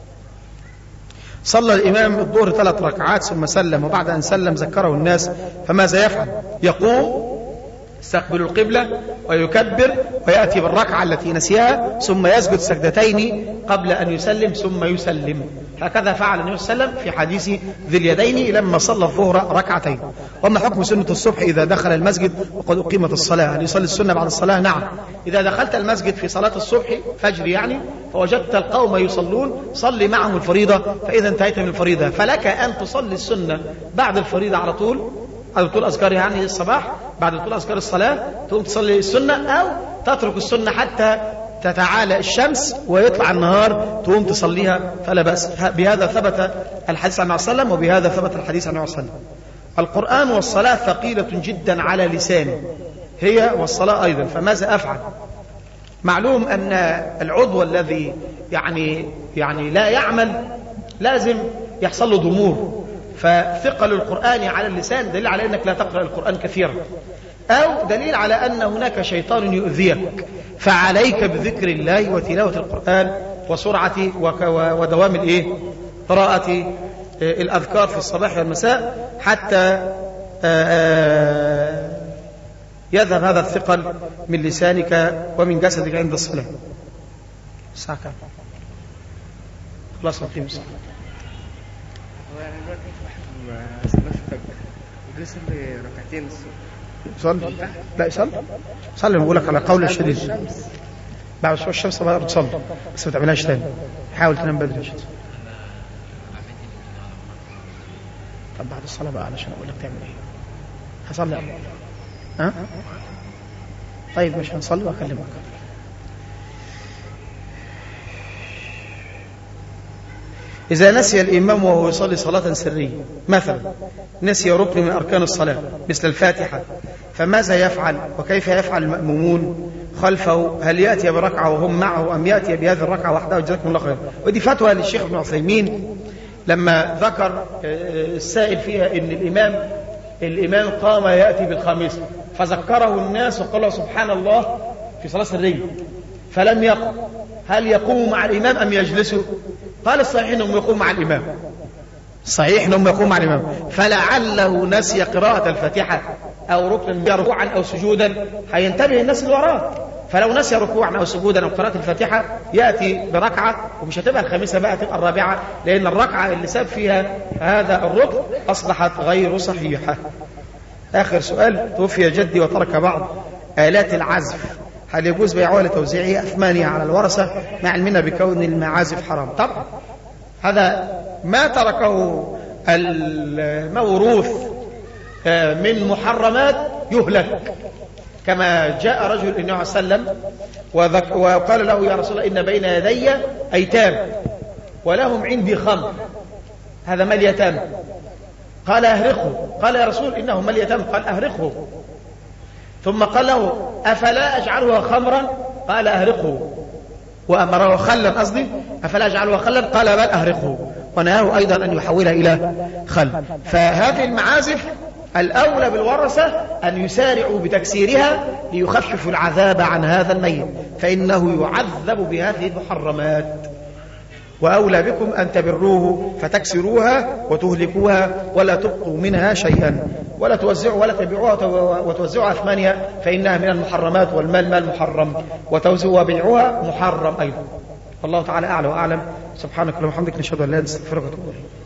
صلى الإمام الظهر 3 ركعات ثم سلم، وبعد أن سلم ذكره الناس، فماذا يفعل؟ يقوم يستقبل القبلة ويكبر ويأتي بالركعة التي نسيها ثم يسجد سجدتين قبل أن يسلم ثم يسلم. هكذا فعل النبي صلى الله عليه وسلم في حديث ذي اليدين لما صلى الظهر ركعتين. وما حكم سنة الصبح إذا دخل المسجد وقد أقيمت الصلاة؟ هل يصلي السنة بعد الصلاة؟ نعم. إذا دخلت المسجد في صلاة الصبح فجر فوجدت القوم يصلون صلي معهم الفريضة، فإذا انتهيت من الفريضة فلك أن تصلي السنة بعد الفريضة على طول أذكار الصباح، بعد طول أذكار الصلاة تقوم تصلي السنة، أو تترك السنة حتى تتعالى الشمس ويطلع النهار تقوم تصليها فلا بأس. بهذا ثبت الحديث عن النبي صلى الله عليه وسلم، وبهذا ثبت الحديث عن النبي صلى الله عليه وسلم. القرآن والصلاة ثقيلة جدا على لساني، هي والصلاة أيضا، فماذا أفعل؟ معلوم أن العضو الذي يعني لا يعمل لازم يحصل له ضمور، فثقل القرآن على اللسان دليل على أنك لا تقرأ القرآن كثيرا، أو دليل على أن هناك شيطان يؤذيك، فعليك بذكر الله وتلاوة القرآن وسرعة ودوام قراءة الأذكار في الصباح والمساء حتى يذهب هذا الثقل من لسانك ومن جسدك عند الصلاة. الساعة كام؟ خلاص نقيم الصلاة. يصلي ركعتين صلي، لا صلي بقول لك على قول الشديد، بعد شوية الشمس بقى تصلي، بس ما تعملهاش تاني، حاول تنام بدري. طب بعد الصلاة بقى علشان اقول لك تعمل ايه. هصلي ها؟ طيب مش هنصلي واكلمك. إذا نسي الإمام وهو يصلي صلاة سرية، مثلا نسي ركن من أركان الصلاة مثل الفاتحة، فماذا يفعل؟ وكيف يفعل المأمومون خلفه؟ هل يأتي بركعة وهم معه أم يأتي بهذه الركعة وحده؟ جزاكم الله خير. ودي فتوى للشيخ ابن عثيمين لما ذكر السائل فيها إن الإمام قام يأتي بالخامسة فذكره الناس وقال سبحان الله في صلاة سرية فلم يقم، هل يقوم مع الإمام أم يجلسوا؟ قال الصحيح أنهم يقوم مع الإمام، صحيح أنهم يقوم مع الإمام، فلعله نسي قراءة الفاتحة أو ركنا ركوعا أو سجودا هينتبه الناس اللي وراه، فلو نسي ركوعا أو سجودا أو قراءة الفاتحة يأتي بركعة، ومش هتبقى الخامسة بقى، تبقى الرابعة، لأن الركعة اللي ساب فيها هذا الركن أصبحت غير صحيحة. آخر سؤال: توفي جدي وترك بعض آلات العزف، هل يجوز بيعها لتوزيعها أثمانها على الورثة مع علمنا بكون المعازف حرام؟ طبعا هذا ما تركه الموروث من محرمات يهلك. كما جاء رجل النبي صلى الله عليه وسلم وقال له يا رسول الله إن بين يدي أيتام ولهم عندي خمر، هذا مال يتامى. قال أهرقه. قال يا رسول إنه مال يتامى. قال أهرقه. ثم قال له أفلا أجعلها خمرا؟ قال أهرقه. وأمره خلا، قصدي أفلا أجعلها خلا؟ قال بل أهرقه. ونهاه أيضا أن يحولها إلى خل. فهذه المعازف الأولى بالورثة أن يسارعوا بتكسيرها ليخففوا العذاب عن هذا الميت، فإنه يعذب بهذه المحرمات. وأولى بكم أن تبروه فتكسروها وتهلكوها ولا تبقوا منها شيئا، ولا توزعوا ولا تبيعوها وتوزعوها ثمانية، فإنها من المحرمات، والمال مال محرم، وتوزعوا وبيعوها محرم أيضا. الله تعالى أعلى وأعلم. سبحانك اللهم وبحمدك، نشهد أن لا إله إلا أنت، نستغفرك ونتوب إليك.